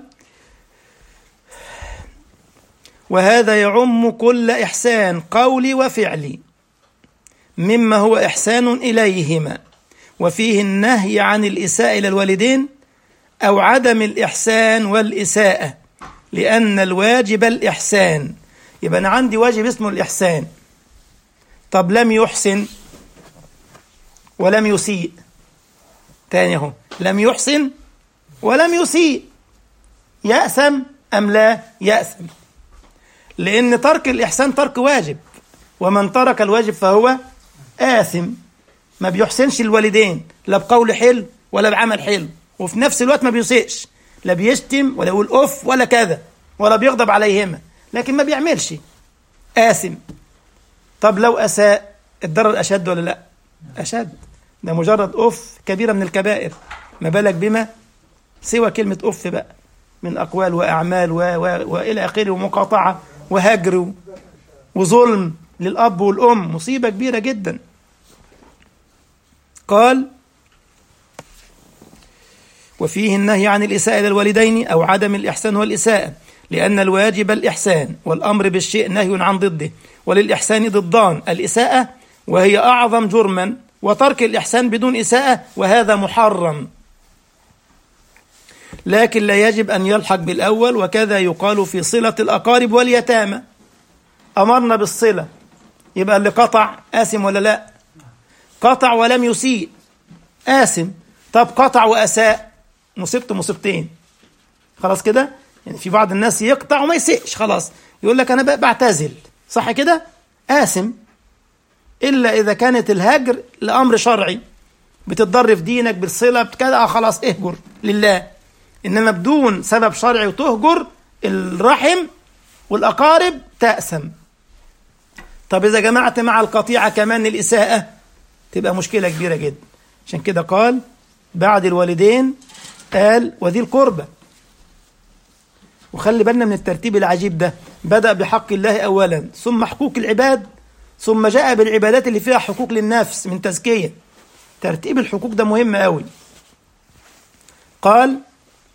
وهذا يعم كل إحسان قولي وفعلي مما هو إحسان إليهما، وفيه النهي عن الإساءة إلى الوالدين أو عدم الإحسان والإساءة، لأن الواجب الإحسان. يبقى أنا عندي واجب اسمه الإحسان، طب لم يحسن ولم يسيء، تاني اهو، لم يحسن ولم يسيء، يأثم أم لا يأثم؟ لأن ترك الإحسان ترك واجب، ومن ترك الواجب فهو آثم. ما بيحسنش الوالدين لا بقول حلو ولا بعمل حلو، وفي نفس الوقت ما بيسيئش، لا بيشتم ولا يقول أف ولا كذا ولا بيغضب عليهما، لكن ما بيعملش، آثم. طب لو أساء الضرر أشد ولا لا؟ أشد، ده مجرد أف كبيرة من الكبائر، ما بالك بما سوى كلمة أف بقى من أقوال وأعمال وإلى آخره، ومقاطعة وهجر وظلم للأب والأم، مصيبة كبيرة جدا. قال وفيه النهي عن الإساءة إلى الوالدين أو عدم الإحسان والإساءة، لأن الواجب الإحسان، والأمر بالشيء نهي عن ضده، وللإحسان ضدان، الإساءة وهي أعظم جرما، وترك الإحسان بدون إساءة وهذا محرم، لكن لا يجب أن يلحق بالأول. وكذا يقال في صلة الأقارب واليتامى، أمرنا بالصلة، يبقى اللي قطع آثم ولا لا؟ قطع ولم يسيء آثم. طب قطع وأساء، مصيبته مصيبتين، خلاص كده. يعني في بعض الناس يقطع وما يسيئش، خلاص يقول لك أنا بعتزل، صح كده؟ آثم، إلا إذا كانت الهجر لأمر شرعي، بتتضر في دينك بالصلة كده، خلاص اهجر لله. إنما بدون سبب شرعي وتهجر الرحم والأقارب تأثم. طب إذا جمعت مع القطيعة كمان الإساءة تبقى مشكلة كبيرة جدا. عشان كده قال بعد الوالدين قال وذي القربى. وخلي بالنا من الترتيب العجيب ده، بدأ بحق الله أولا، ثم حقوق العباد، ثم جاء بالعبادات اللي فيها حقوق للنفس من تزكية. ترتيب الحقوق ده مهم قوي. قال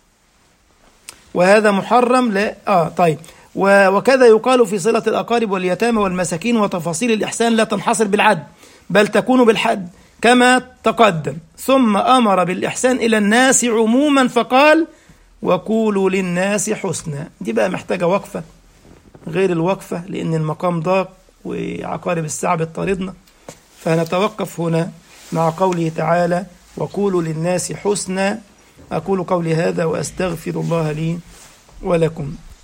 وهذا محرم لا طيب. وكذا يقال في صلة الأقارب واليتامى والمساكين، وتفاصيل الإحسان لا تنحصر بالعد بل تكون بالحد كما تقدم. ثم أمر بالإحسان إلى الناس عموما فقال وقولوا للناس حسنا. دي بقى محتاجة وقفة غير الوقفة، لأن المقام ضاق وعقارب الساعة بتطاردنا، فنتوقف هنا مع قوله تعالى وقولوا للناس حسنا. أقول قولي هذا وأستغفر الله لي ولكم.